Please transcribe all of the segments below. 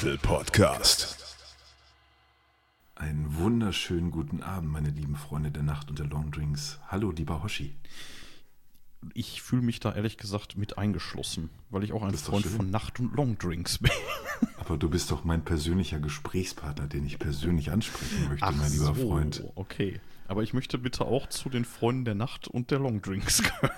Metal Podcast. Einen wunderschönen guten Abend, meine lieben Freunde der Nacht und der Longdrinks. Hallo, lieber Hoshi. Ich fühle mich da ehrlich gesagt mit eingeschlossen, weil ich auch ein Freund von Nacht- und Longdrinks bin. Aber du bist doch mein persönlicher Gesprächspartner, den ich persönlich ansprechen möchte, mein lieber Freund. Okay. Aber ich möchte bitte auch zu den Freunden der Nacht und der Longdrinks gehören.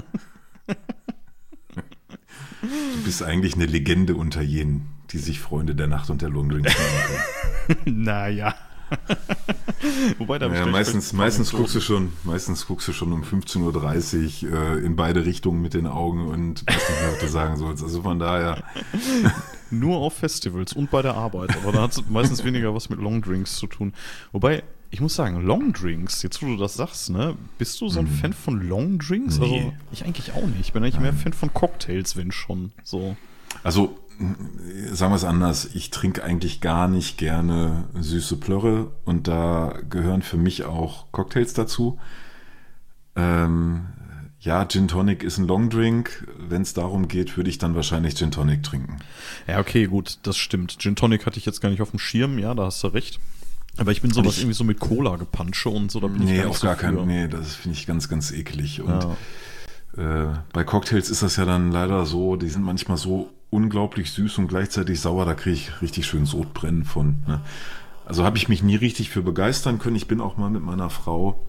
Du bist eigentlich eine Legende unter jenen, die sich Freunde der Nacht und der Longdrinks nennen können. Naja. Wobei, da meistens guckst du schon um 15:30 Uhr in beide Richtungen mit den Augen und weißt nicht mehr, was du sagen sollst. Also von daher. Nur auf Festivals und bei der Arbeit. Aber da hat es meistens weniger was mit Longdrinks zu tun. Wobei, ich muss sagen, Longdrinks, jetzt wo du das sagst, ne, bist du so ein Fan von Longdrinks? Nee. Also, ich eigentlich auch nicht. Ich bin eigentlich mehr Fan von Cocktails, wenn schon. So. Also, sagen wir es anders, ich trinke eigentlich gar nicht gerne süße Plörre und da gehören für mich auch Cocktails dazu. Ja, Gin Tonic ist ein Longdrink. Wenn es darum geht, würde ich dann wahrscheinlich Gin Tonic trinken. Ja, okay, gut, das stimmt. Gin Tonic hatte ich jetzt gar nicht auf dem Schirm, ja, da hast du recht. Aber ich bin sowas irgendwie so mit Cola-Gepansche und so, da bin ich gar nicht so für. Nee, das finde ich ganz, ganz eklig. Und bei Cocktails ist das ja dann leider so, die sind manchmal so unglaublich süß und gleichzeitig sauer, da kriege ich richtig schön Sodbrennen von. Ne? Also habe ich mich nie richtig für begeistern können. Ich bin auch mal mit meiner Frau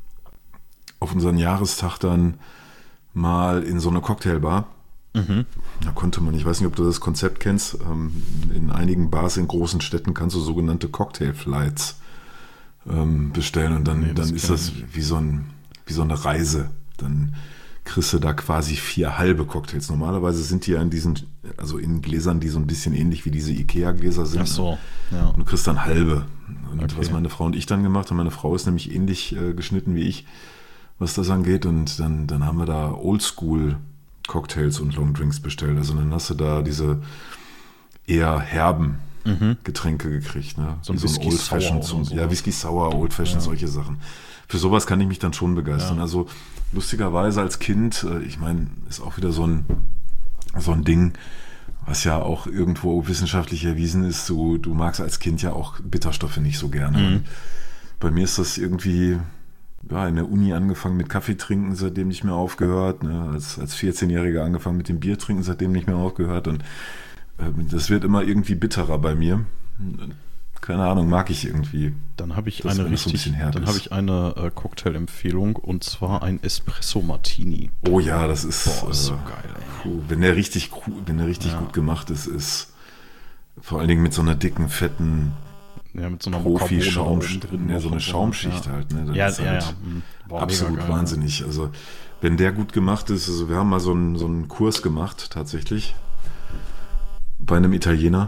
auf unseren Jahrestag dann mal in so eine Cocktailbar. Mhm. Da konnte man, ich weiß nicht, ob du das Konzept kennst, in einigen Bars in großen Städten kannst du sogenannte Cocktail-Flights bestellen und dann ist das wie so eine Reise. Dann kriegst du da quasi 4 halbe Cocktails. Normalerweise sind die ja in Gläsern, die so ein bisschen ähnlich wie diese Ikea-Gläser sind. Ach so, ja. Und du kriegst dann halbe. Und Okay. was meine Frau und ich dann gemacht haben, meine Frau ist nämlich ähnlich geschnitten wie ich, was das angeht. Und dann haben wir da Oldschool-Cocktails und Longdrinks bestellt. Also dann hast du da diese eher herben Getränke gekriegt. Ne? So ein Wie Whisky Old Sour Fashioned, oder so. ja, Whisky Sour, Old Fashioned, solche Sachen. Für sowas kann ich mich dann schon begeistern. Ja. Also lustigerweise als Kind, ich meine, ist auch wieder so ein Ding, was ja auch irgendwo wissenschaftlich erwiesen ist. Du magst als Kind ja auch Bitterstoffe nicht so gerne. Und bei mir ist das irgendwie in der Uni angefangen mit Kaffee trinken, seitdem nicht mehr aufgehört. Ne? Als 14-Jähriger angefangen mit dem Bier trinken, seitdem nicht mehr aufgehört. Und das wird immer irgendwie bitterer bei mir. Keine Ahnung, mag ich irgendwie. Dann habe ich Das, eine wenn das so ein bisschen herb dann ist. habe ich eine Cocktail-Empfehlung und zwar ein Espresso Martini. Oh ja, das ist, Ist so geil, ey. Puh, wenn der richtig gut gemacht ist vor allen Dingen mit so einer dicken, fetten Ja, mit so einer Profi-Schaumschicht, drin. so eine Schaumschicht halt. Ne? Das ist halt War absolut mega geil, wahnsinnig. Also wenn der gut gemacht ist, also wir haben mal so einen Kurs gemacht tatsächlich bei einem Italiener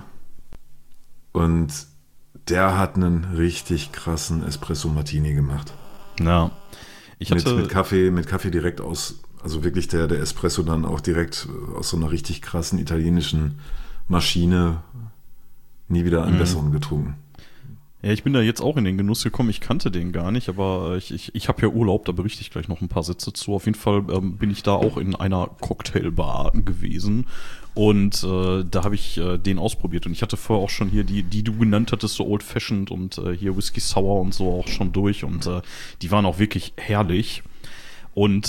und der hat einen richtig krassen Espresso Martini gemacht. Ja. Ich hatte Mit Kaffee direkt also wirklich der Espresso dann auch direkt aus so einer richtig krassen italienischen Maschine, nie wieder einen besseren getrunken. Ja, ich bin da jetzt auch in den Genuss gekommen. Ich kannte den gar nicht, aber ich habe ja Urlaub, da berichte ich gleich noch ein paar Sätze zu. Auf jeden Fall bin ich da auch in einer Cocktailbar gewesen und da habe ich den ausprobiert. Und ich hatte vorher auch schon hier die du genannt hattest, so Old Fashioned und hier Whisky Sour und so auch schon durch und die waren auch wirklich herrlich. Und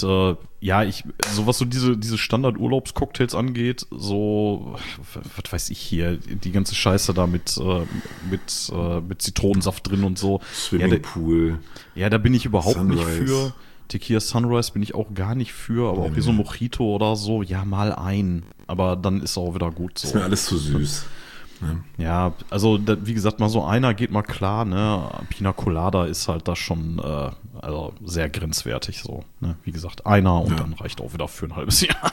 so was so diese Standard-Urlaubscocktails angeht, so, was weiß ich hier, die ganze Scheiße da mit Zitronensaft drin und so. Swimmingpool. Ja, da bin ich überhaupt Sunrise. nicht für. Tequila Sunrise bin ich auch gar nicht für, aber auch hier so ein Mojito oder so, ja, mal ein. Aber dann ist auch wieder gut so. Ist mir alles zu süß. Ja, also wie gesagt, mal so einer geht mal klar, ne? Pina Colada ist halt da schon also sehr grenzwertig so, ne? Wie gesagt, einer und dann reicht auch wieder für ein halbes Jahr.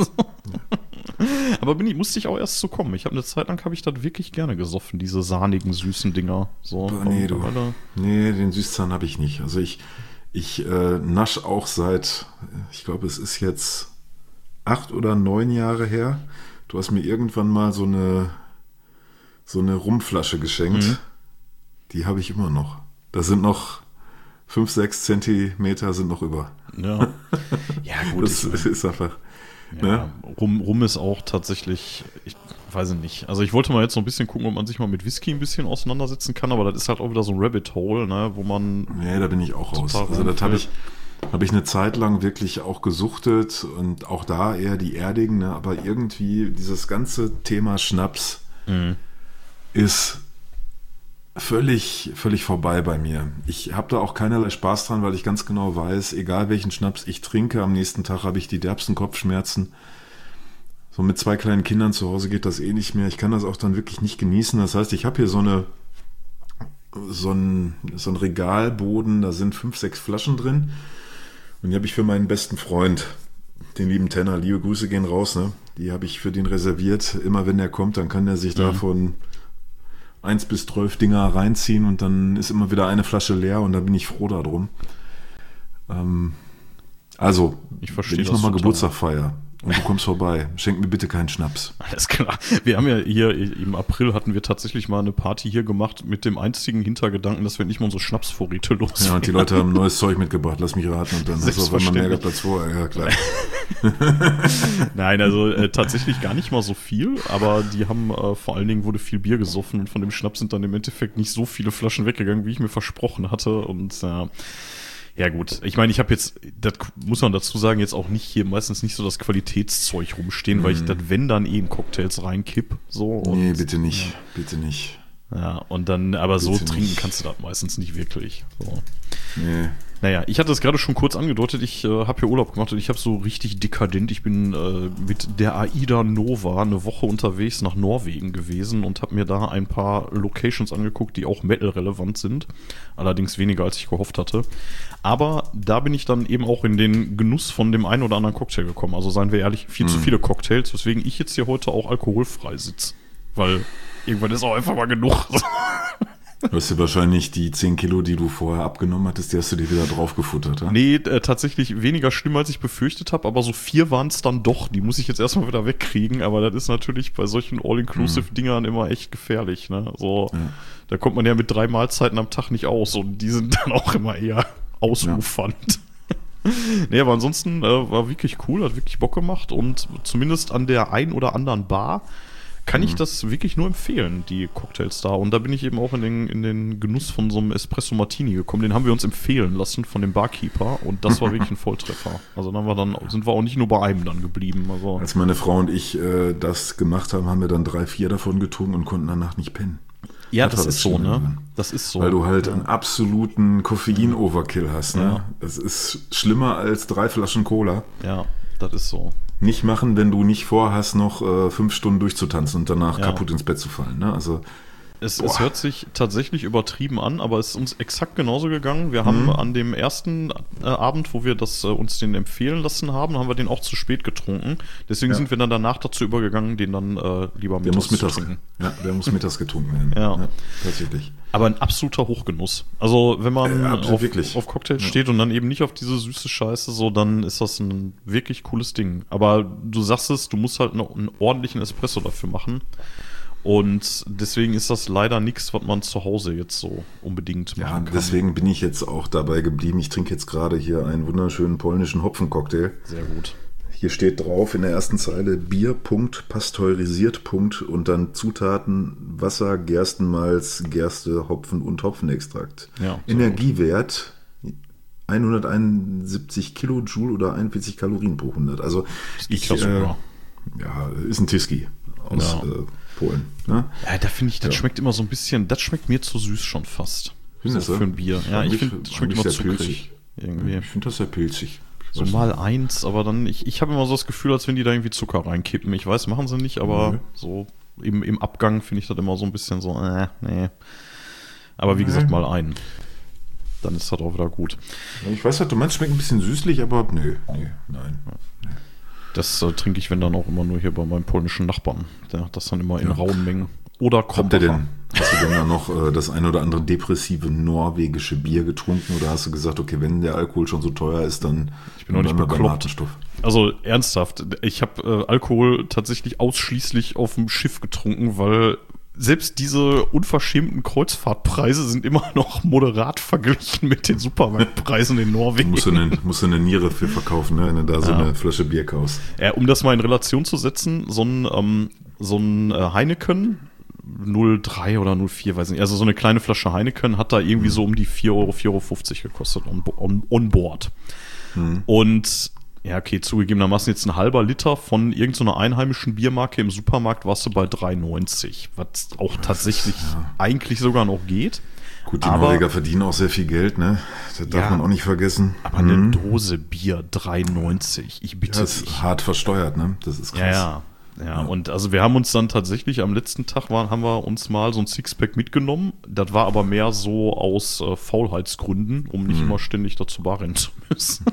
Aber musste ich auch erst zu kommen. Ich habe eine Zeit lang habe ich das wirklich gerne gesoffen, diese sahnigen, süßen Dinger. So, Nee, den Süßzahn habe ich nicht. Also ich nasch auch seit, ich glaube, es ist jetzt 8 oder 9 Jahre her. Du hast mir irgendwann mal so eine Rumflasche geschenkt. Die habe ich immer noch. Da sind noch 5, 6 Zentimeter sind noch über. Ja, ja gut. Das ist einfach. Ne? Rum ist auch tatsächlich, ich weiß nicht. Also ich wollte mal jetzt so ein bisschen gucken, ob man sich mal mit Whisky ein bisschen auseinandersetzen kann, aber das ist halt auch wieder so ein Rabbit Hole, ne, wo man... Nee, da bin ich auch raus. total Also das habe reinfällt. ich eine Zeit lang wirklich auch gesuchtet und auch da eher die erdigen, ne? Aber irgendwie dieses ganze Thema Schnaps ist völlig vorbei bei mir. Ich habe da auch keinerlei Spaß dran, weil ich ganz genau weiß, egal welchen Schnaps ich trinke, am nächsten Tag habe ich die derbsten Kopfschmerzen. So mit 2 kleinen Kindern zu Hause geht das eh nicht mehr. Ich kann das auch dann wirklich nicht genießen. Das heißt, ich habe hier so ein Regalboden, da sind 5, 6 Flaschen drin. Und die habe ich für meinen besten Freund, den lieben Tenner, liebe Grüße gehen raus, ne? Die habe ich für den reserviert. Immer wenn der kommt, dann kann der sich davon 1 bis 12 Dinger reinziehen und dann ist immer wieder eine Flasche leer und da bin ich froh darum. Also, Ich verstehe wenn ich das nochmal total. Geburtstag feiere und du kommst vorbei, schenk mir bitte keinen Schnaps. Alles klar. Wir haben ja hier im April hatten wir tatsächlich mal eine Party hier gemacht mit dem einzigen Hintergedanken, dass wir nicht mal unsere Schnapsvorräte los. Ja, und die Leute haben neues Zeug mitgebracht, lass mich raten, und dann hast du auf einmal mehr gehabt als vorher. Ja, klar. Nein, also tatsächlich gar nicht mal so viel, aber die haben vor allen Dingen wurde viel Bier gesoffen und von dem Schnaps sind dann im Endeffekt nicht so viele Flaschen weggegangen, wie ich mir versprochen hatte und ja gut, ich meine, ich habe jetzt, das muss man dazu sagen, jetzt auch nicht hier meistens nicht so das Qualitätszeug rumstehen, weil ich das, wenn dann in Cocktails reinkipp, so. Und, Nee, bitte nicht, bitte nicht. Ja, und dann, aber so Bitte trinken nicht. kannst du das meistens nicht wirklich. So. Nee. Naja, ich hatte es gerade schon kurz angedeutet, ich habe hier Urlaub gemacht und ich habe so richtig dekadent, ich bin mit der AIDA Nova eine Woche unterwegs nach Norwegen gewesen und habe mir da ein paar Locations angeguckt, die auch Metal-relevant sind, allerdings weniger als ich gehofft hatte. Aber da bin ich dann eben auch in den Genuss von dem einen oder anderen Cocktail gekommen, also seien wir ehrlich, viel zu viele Cocktails, weswegen ich jetzt hier heute auch alkoholfrei sitze, weil irgendwann ist auch einfach mal genug. Du hast dir wahrscheinlich die 10 Kilo, die du vorher abgenommen hattest, die hast du dir wieder drauf gefuttert, ja? Nee, tatsächlich weniger schlimm, als ich befürchtet habe, aber so 4 waren es dann doch. Die muss ich jetzt erstmal wieder wegkriegen, aber das ist natürlich bei solchen All-Inclusive-Dingern immer echt gefährlich, ne? So, da kommt man ja mit 3 Mahlzeiten am Tag nicht aus und die sind dann auch immer eher ausufernd. Nee, aber ansonsten war wirklich cool, hat wirklich Bock gemacht und zumindest an der ein oder anderen Bar kann ich das wirklich nur empfehlen, die Cocktails da. Und da bin ich eben auch in den Genuss von so einem Espresso Martini gekommen. Den haben wir uns empfehlen lassen von dem Barkeeper und das war wirklich ein Volltreffer. Also sind wir auch nicht nur bei einem dann geblieben. Also Als meine Frau und ich das gemacht haben, haben wir dann 3, 4 davon getrunken und konnten danach nicht pennen. ja, das das war ist das so, Schlimme ne? daran. Das ist so. Weil du halt einen absoluten Koffein-Overkill hast, ne? Ja. Das ist schlimmer als 3 Flaschen Cola. Ja, das ist so. Nicht machen, wenn du nicht vorhast, noch 5 Stunden durchzutanzen und danach Ja. kaputt ins Bett zu fallen, ne? Also, Es hört sich tatsächlich übertrieben an, aber es ist uns exakt genauso gegangen. Wir haben an dem ersten Abend, wo wir uns den empfehlen lassen haben, haben wir den auch zu spät getrunken. Deswegen sind wir dann danach dazu übergegangen, den dann lieber der muss mittags zu mittags, trinken. der muss mittags getrunken werden. Ja. Tatsächlich. Aber ein absoluter Hochgenuss. Also wenn man absolut, wirklich. auf Cocktails steht und dann eben nicht auf diese süße Scheiße, so, dann ist das ein wirklich cooles Ding. Aber du sagst es, du musst halt noch einen ordentlichen Espresso dafür machen. Und deswegen ist das leider nichts, was man zu Hause jetzt so unbedingt Ja, machen kann. deswegen bin ich jetzt auch dabei geblieben. Ich trinke jetzt gerade hier einen wunderschönen polnischen Hopfencocktail. Sehr gut. Hier steht drauf in der ersten Zeile Bier, pasteurisiert, und dann Zutaten, Wasser, Gerstenmalz, Gerste, Hopfen und Hopfenextrakt. Ja, sehr Energiewert 171 Kilojoule oder 41 Kalorien pro 100. Also geht ja sogar. ja, ist ein Tiski aus Polen. Ne? Ja, da finde ich, das schmeckt immer so ein bisschen, das schmeckt mir zu süß schon fast. Findest so du? für ein Bier. Ja, ich finde, das schmeckt immer sehr zuckrig. pilzig. Irgendwie. Ich finde das sehr pilzig. So mal eins, aber dann, ich habe immer so das Gefühl, als wenn die da irgendwie Zucker reinkippen. Ich weiß, machen sie nicht, aber so im Abgang finde ich das immer so ein bisschen so, nee. Aber wie gesagt, mal ein. Dann ist das auch wieder gut. Ich weiß, was du meinst, schmeckt ein bisschen süßlich, aber nein. Das trinke ich, wenn dann auch immer nur hier bei meinem polnischen Nachbarn. Der hat das dann immer in rauen Mengen. Oder Hast Krombacher. du denn da noch das ein oder andere depressive norwegische Bier getrunken oder hast du gesagt, okay, wenn der Alkohol schon so teuer ist, dann Ich bin auch nicht bleiben wir beim bekloppt. harten Stoff. Also ernsthaft, ich habe Alkohol tatsächlich ausschließlich auf dem Schiff getrunken, weil selbst diese unverschämten Kreuzfahrtpreise sind immer noch moderat verglichen mit den Supermarktpreisen in Norwegen. Musst du eine Niere für verkaufen, ne, wenn du da so eine Flasche Bier kaufst. Um das mal in Relation zu setzen, so ein Heineken 0,3 oder 0,4, weiß nicht, also so eine kleine Flasche Heineken hat da irgendwie so um die 4 Euro, 4,50 Euro gekostet on board. Und ja, okay, zugegebenermaßen jetzt ein halber Liter von irgendeiner einheimischen Biermarke im Supermarkt warst du bei 3,90, was auch tatsächlich eigentlich sogar noch geht. Gut, die Norweger verdienen auch sehr viel Geld, ne? Das darf man auch nicht vergessen. Aber eine Dose Bier 3,90, ich bitte dich. Das ist hart versteuert, ne? Das ist krass. Ja, und also wir haben uns dann tatsächlich am letzten Tag haben wir uns mal so ein Sixpack mitgenommen. Das war aber mehr so aus Faulheitsgründen, um nicht immer ständig dazu Bar rennen zu müssen.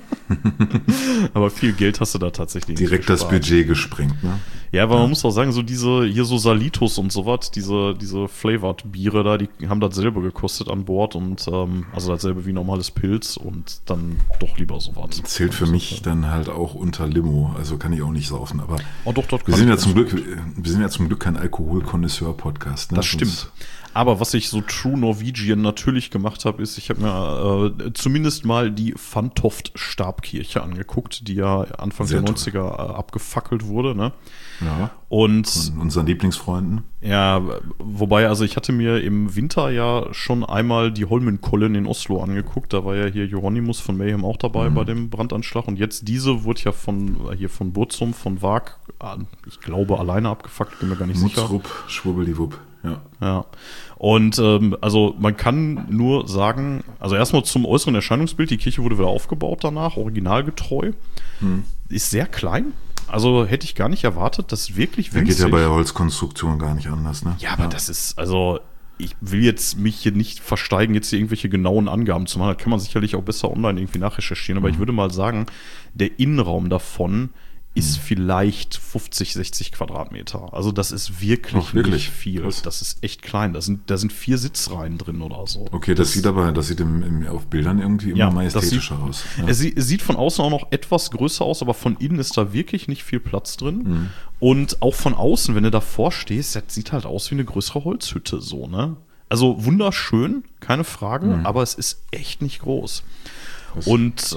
Aber viel Geld hast du da tatsächlich nicht direkt das Budget gesprengt, ne? Ja, aber man muss auch sagen, so hier so Salitos und sowas, diese Flavored Biere da, die haben dasselbe gekostet an Bord und also dasselbe wie normales Pilz und dann doch lieber sowas. Zählt für mich dann halt auch unter Limo, also kann ich auch nicht saufen, aber doch, wir sind ja zum Glück kein Alkohol-Konnoisseur-Podcast, ne? Das stimmt. Aber was ich so True Norwegian natürlich gemacht habe, ist, ich habe mir zumindest mal die Fantoft Stabkirche angeguckt, die ja Anfang der 90er abgefackelt wurde, ne? Ja. Und von unseren Lieblingsfreunden. Ja, wobei, also ich hatte mir im Winter ja schon einmal die Holmenkollen in Oslo angeguckt, da war ja hier Hieronymus von Mayhem auch dabei bei dem Brandanschlag und jetzt diese wurde ja von Burzum, von Waag, ich glaube alleine abgefackelt, bin mir gar nicht sicher. Mutzrup, schwubbeldiwupp. Ja. Und also man kann nur sagen, also erstmal zum äußeren Erscheinungsbild, die Kirche wurde wieder aufgebaut danach, originalgetreu. Ist sehr klein. Also hätte ich gar nicht erwartet, dass wirklich winzig. Geht ja bei der Holzkonstruktion gar nicht anders, ne? Ja, aber das ist, also ich will jetzt mich hier nicht versteigen, jetzt hier irgendwelche genauen Angaben zu machen. Da kann man sicherlich auch besser online irgendwie nachrecherchieren. Aber ich würde mal sagen, der Innenraum davon ist vielleicht 50, 60 Quadratmeter. Also das ist wirklich nicht viel. Krass. Das ist echt klein. Da sind 4 Sitzreihen drin oder so. Okay, das sieht auf Bildern irgendwie immer majestätischer aus. Ja. Es sieht von außen auch noch etwas größer aus, aber von innen ist da wirklich nicht viel Platz drin. Und auch von außen, wenn du davor stehst, das sieht halt aus wie eine größere Holzhütte so, ne? Also wunderschön, keine Frage, aber es ist echt nicht groß. Was? Und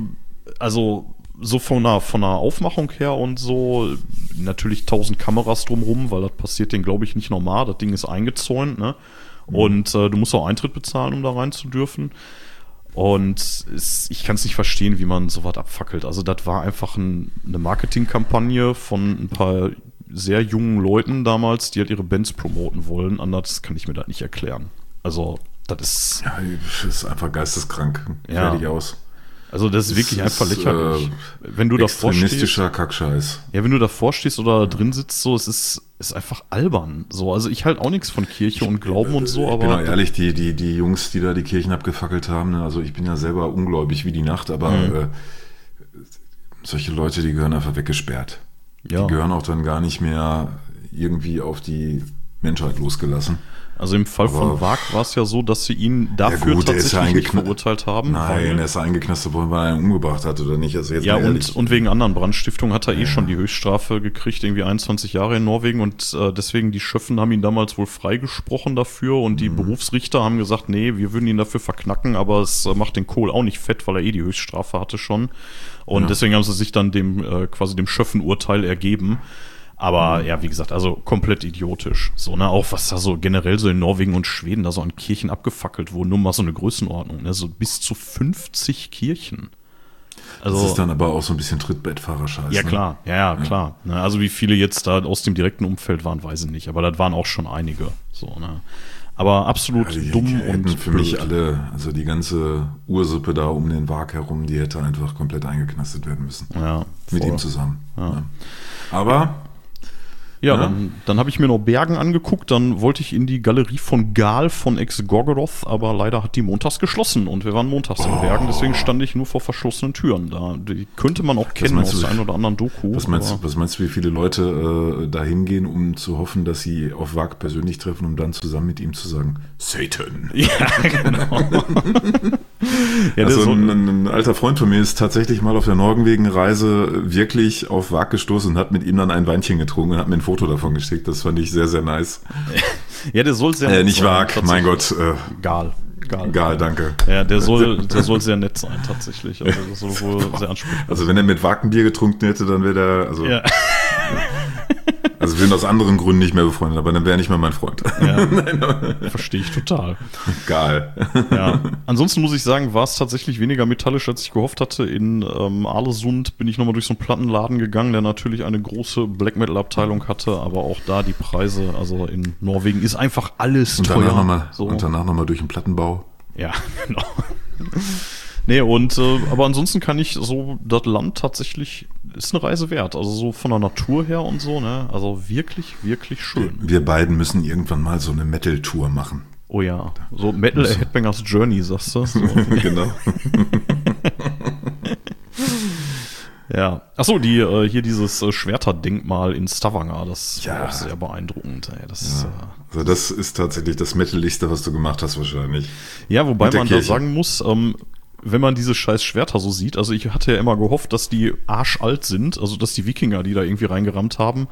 also so von einer Aufmachung her und so, natürlich 1000 Kameras drumrum, weil das passiert denen, glaube ich, nicht normal. Das Ding ist eingezäunt, ne? Und du musst auch Eintritt bezahlen, um da rein zu dürfen. Und ich kann es nicht verstehen, wie man sowas abfackelt. Also das war einfach eine Marketingkampagne von ein paar sehr jungen Leuten damals, die halt ihre Bands promoten wollen. Anders kann ich mir das nicht erklären. Also das ist... Ja, das ist einfach geisteskrank. Fertig aus. Also das ist wirklich einfach lächerlich. Wenn du davor stehst, extremistischer Kackscheiß. Ja, wenn du davor stehst oder drin sitzt, so, es ist einfach albern. So, also ich halte auch nichts von Kirche und Glauben und so, aber. Ich bin auch ehrlich, die Jungs, die da die Kirchen abgefackelt haben, ne, also ich bin ja selber ungläubig wie die Nacht, aber solche Leute, die gehören einfach weggesperrt. Ja. Die gehören auch dann gar nicht mehr irgendwie auf die Menschheit losgelassen. Also im Fall von Waag war es ja so, dass sie ihn dafür tatsächlich nicht verurteilt haben. Nein, er ist eingeknastet worden, weil er ihn umgebracht hat oder nicht. Also jetzt ja, und wegen anderen Brandstiftungen hat er schon die Höchststrafe gekriegt, irgendwie 21 Jahre in Norwegen und deswegen die Schöffen haben ihn damals wohl freigesprochen dafür und die Berufsrichter haben gesagt, nee, wir würden ihn dafür verknacken, aber es macht den Kohl auch nicht fett, weil er die Höchststrafe hatte schon und deswegen haben sie sich dann quasi dem Schöffenurteil ergeben. Aber ja, wie gesagt, also komplett idiotisch. So, ne, auch was da so generell so in Norwegen und Schweden da so an Kirchen abgefackelt wurden, nur mal so eine Größenordnung, ne, so bis zu 50 Kirchen. Also, das ist dann aber auch so ein bisschen Trittbettfahrerscheiß. Ja, klar, ja, klar. Ne, also wie viele jetzt da aus dem direkten Umfeld waren, weiß ich nicht, aber das waren auch schon einige. So, ne. Aber absolut dumm und für blöd. Mich alle, also die ganze Ursuppe da um den Waag herum, die hätte einfach komplett eingeknastet werden müssen. Ja, mit ihm zusammen. Ja. Aber ja, dann habe ich mir noch Bergen angeguckt, dann wollte ich in die Galerie von Gaal von Ex-Gorgoroth, aber leider hat die montags geschlossen und wir waren montags in Bergen, deswegen stand ich nur vor verschlossenen Türen da. Die könnte man auch kennen aus der einen oder anderen Doku. Was meinst du, wie viele Leute da hingehen, um zu hoffen, dass sie auf Waag persönlich treffen, um dann zusammen mit ihm zu sagen, Satan. Ja, genau. Ja, also ein alter Freund von mir ist tatsächlich mal auf der Norwegen-Reise wirklich auf Waag gestoßen und hat mit ihm dann ein Weinchen getrunken und hat mir ein Foto davon geschickt. Das fand ich sehr, sehr nice. Ja, der soll sehr nett Nicht sein, Wag, mein Gott. Gal, Danke. Ja, der soll sehr nett sein, tatsächlich. Also das soll wohl sehr ansprechend. Also wenn er mit Wagenbier getrunken hätte, dann wäre der, also, Ja. also wir sind aus anderen Gründen nicht mehr befreundet, aber dann wäre er nicht mehr mein Freund. Ja, verstehe ich total. Geil. Ja. Ansonsten muss ich sagen, war es tatsächlich weniger metallisch, als ich gehofft hatte. In Arlesund bin ich nochmal durch so einen Plattenladen gegangen, der natürlich eine große Black Metal Abteilung hatte, aber auch da die Preise, also in Norwegen ist einfach alles Und teuer. danach nochmal durch den Plattenbau. Ja, genau. Nee, und aber ansonsten kann ich so, das Land tatsächlich ist eine Reise wert. Also so von der Natur her und so, ne? Also wirklich, wirklich schön. Wir beiden müssen irgendwann mal so eine Metal-Tour machen. Oh ja, so Metal Headbangers Journey, sagst du? So. Genau. Ja. Achso, hier dieses Schwerterdenkmal in Stavanger, das war auch sehr beeindruckend. Ey. Also das ist tatsächlich das Metaligste, was du gemacht hast wahrscheinlich. Ja, wobei man Kirche. da sagen muss, wenn man diese scheiß Schwerter so sieht, also ich hatte ja immer gehofft, dass die arschalt sind, also dass die Wikinger, die da irgendwie reingerammt haben.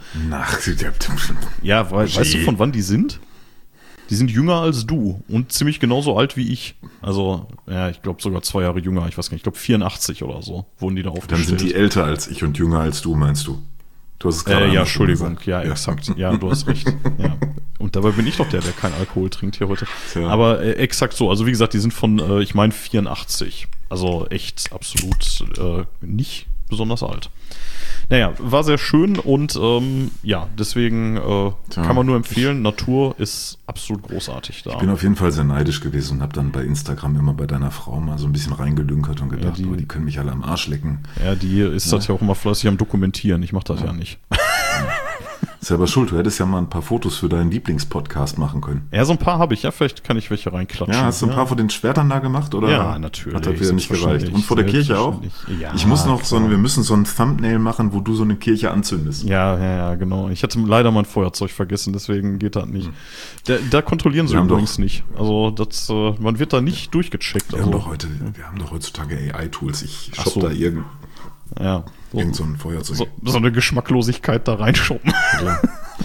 Ja, weißt du, von wann die sind? Die sind jünger als du und ziemlich genauso alt wie ich. Also, ja, ich glaube sogar 2 Jahre jünger, ich weiß gar nicht, ich glaube 84 oder so wurden die da aufgestellt. Dann sind die älter als ich und jünger als du, meinst du? Du hast es gerade ja, Entschuldigung, gesagt. ja, exakt. Ja, du hast recht. Ja. Und dabei bin ich doch der kein Alkohol trinkt hier heute. Tja. Aber exakt so. Also wie gesagt, die sind von, ich meine 84. Also echt absolut nicht besonders alt. Naja, war sehr schön und ja, deswegen kann man nur empfehlen, Natur ist absolut großartig da. Ich bin auf jeden Fall sehr neidisch gewesen und habe dann bei Instagram immer bei deiner Frau mal so ein bisschen reingedünkert und gedacht, die können mich alle am Arsch lecken. Ja, die ist das ja auch immer fleißig am Dokumentieren. Ich mache das ja nicht. Selber schuld, du hättest ja mal ein paar Fotos für deinen Lieblingspodcast machen können. Ja, so ein paar habe ich. Ja, vielleicht kann ich welche reinklatschen. Ja, hast du ein paar von den Schwertern da gemacht? Oder ja, natürlich. Hat das wieder nicht gereicht? Und vor der Kirche auch? Ja, ich muss noch wir müssen so ein Thumbnail machen, wo du so eine Kirche anzündest. Ja, genau. Ich hatte leider mein Feuerzeug vergessen, deswegen geht das nicht. Da kontrollieren sie übrigens nicht. Also man wird da nicht durchgecheckt. Wir haben doch heutzutage AI-Tools. Ich shoppe da irgend so ein Feuerzeug. So eine Geschmacklosigkeit da reinschoppen. Ja.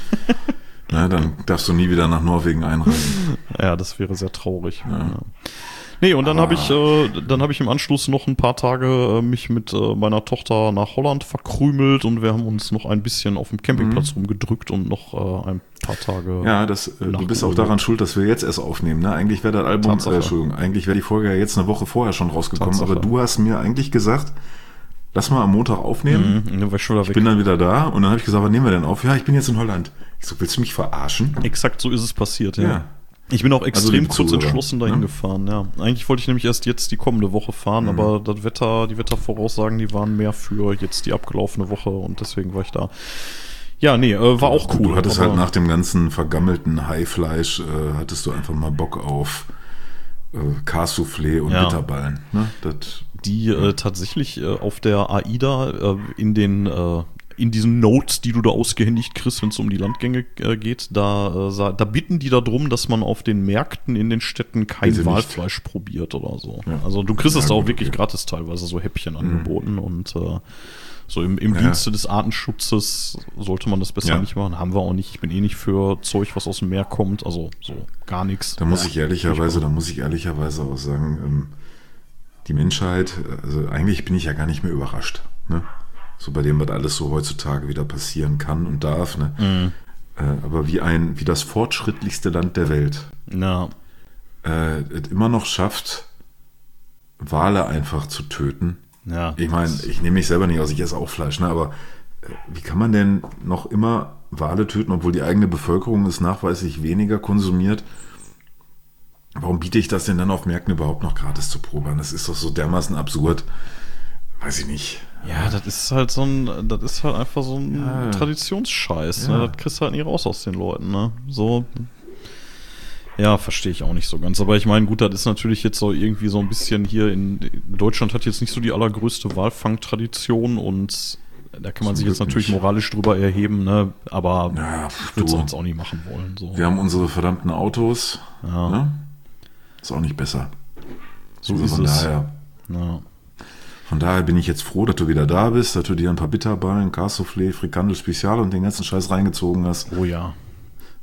Na, dann darfst du nie wieder nach Norwegen einreisen. Ja, das wäre sehr traurig. Ja. Nee, und dann habe ich im Anschluss noch ein paar Tage mich mit meiner Tochter nach Holland verkrümelt und wir haben uns noch ein bisschen auf dem Campingplatz rumgedrückt und noch ein paar Tage. Ja, du bist auch daran schuld, dass wir jetzt erst aufnehmen. Ne? Eigentlich wäre das Album, eigentlich wäre die Folge ja jetzt eine Woche vorher schon rausgekommen, aber du hast mir eigentlich gesagt, lass mal am Montag aufnehmen. Ich bin dann wieder da und dann habe ich gesagt, wann nehmen wir denn auf? Ja, ich bin jetzt in Holland. Ich so, willst du mich verarschen? Exakt so ist es passiert, ja. Ich bin auch extrem kurz entschlossen dahin gefahren, ja. Eigentlich wollte ich nämlich erst jetzt die kommende Woche fahren, aber die Wettervoraussagen, die waren mehr für jetzt die abgelaufene Woche und deswegen war ich da. Ja, nee, war auch cool. Du hattest halt nach dem ganzen vergammelten Haifleisch, hattest du einfach mal Bock auf Cassoufflé und Bitterballen. Ne? Die tatsächlich auf der AIDA in diesen Notes, die du da ausgehändigt kriegst, wenn es um die Landgänge geht, da bitten die darum, dass man auf den Märkten in den Städten kein Walfleisch probiert oder so. Ja. Also du kriegst es da auch wirklich gratis teilweise so Häppchen angeboten und so im Dienste des Artenschutzes sollte man das besser nicht machen. Haben wir auch nicht. Ich bin nicht für Zeug, was aus dem Meer kommt, also so gar nichts. Da muss ich ehrlicherweise auch sagen, die Menschheit, also eigentlich bin ich ja gar nicht mehr überrascht, ne? So bei dem, was alles so heutzutage wieder passieren kann und darf, ne? Aber wie das fortschrittlichste Land der Welt es immer noch schafft, Wale einfach zu töten. Ja. Ich meine, ich nehme mich selber nicht aus, ich esse auch Fleisch, ne? Aber wie kann man denn noch immer Wale töten, obwohl die eigene Bevölkerung es nachweislich weniger konsumiert? Warum biete ich das denn dann auf Märkten überhaupt noch gratis zu Probe an? Das ist doch so dermaßen absurd. Weiß ich nicht. Ja, das ist halt einfach so ein Traditionsscheiß. Ne? Das kriegst du halt nie raus aus den Leuten. Ne? So, ja, verstehe ich auch nicht so ganz. Aber ich meine, gut, das ist natürlich jetzt so irgendwie so ein bisschen hier in Deutschland hat jetzt nicht so die allergrößte Walfangtradition und da kann man sich jetzt natürlich moralisch drüber erheben, ne? Aber ich würde es uns auch nicht machen wollen. So. Wir haben unsere verdammten Autos. Ja. Ne? Ist auch nicht besser. So ist es. Von daher bin ich jetzt froh, dass du wieder da bist, dass du dir ein paar Bitterballen, Cassoufflé, Frikandel Spezial und den ganzen Scheiß reingezogen hast. Oh ja.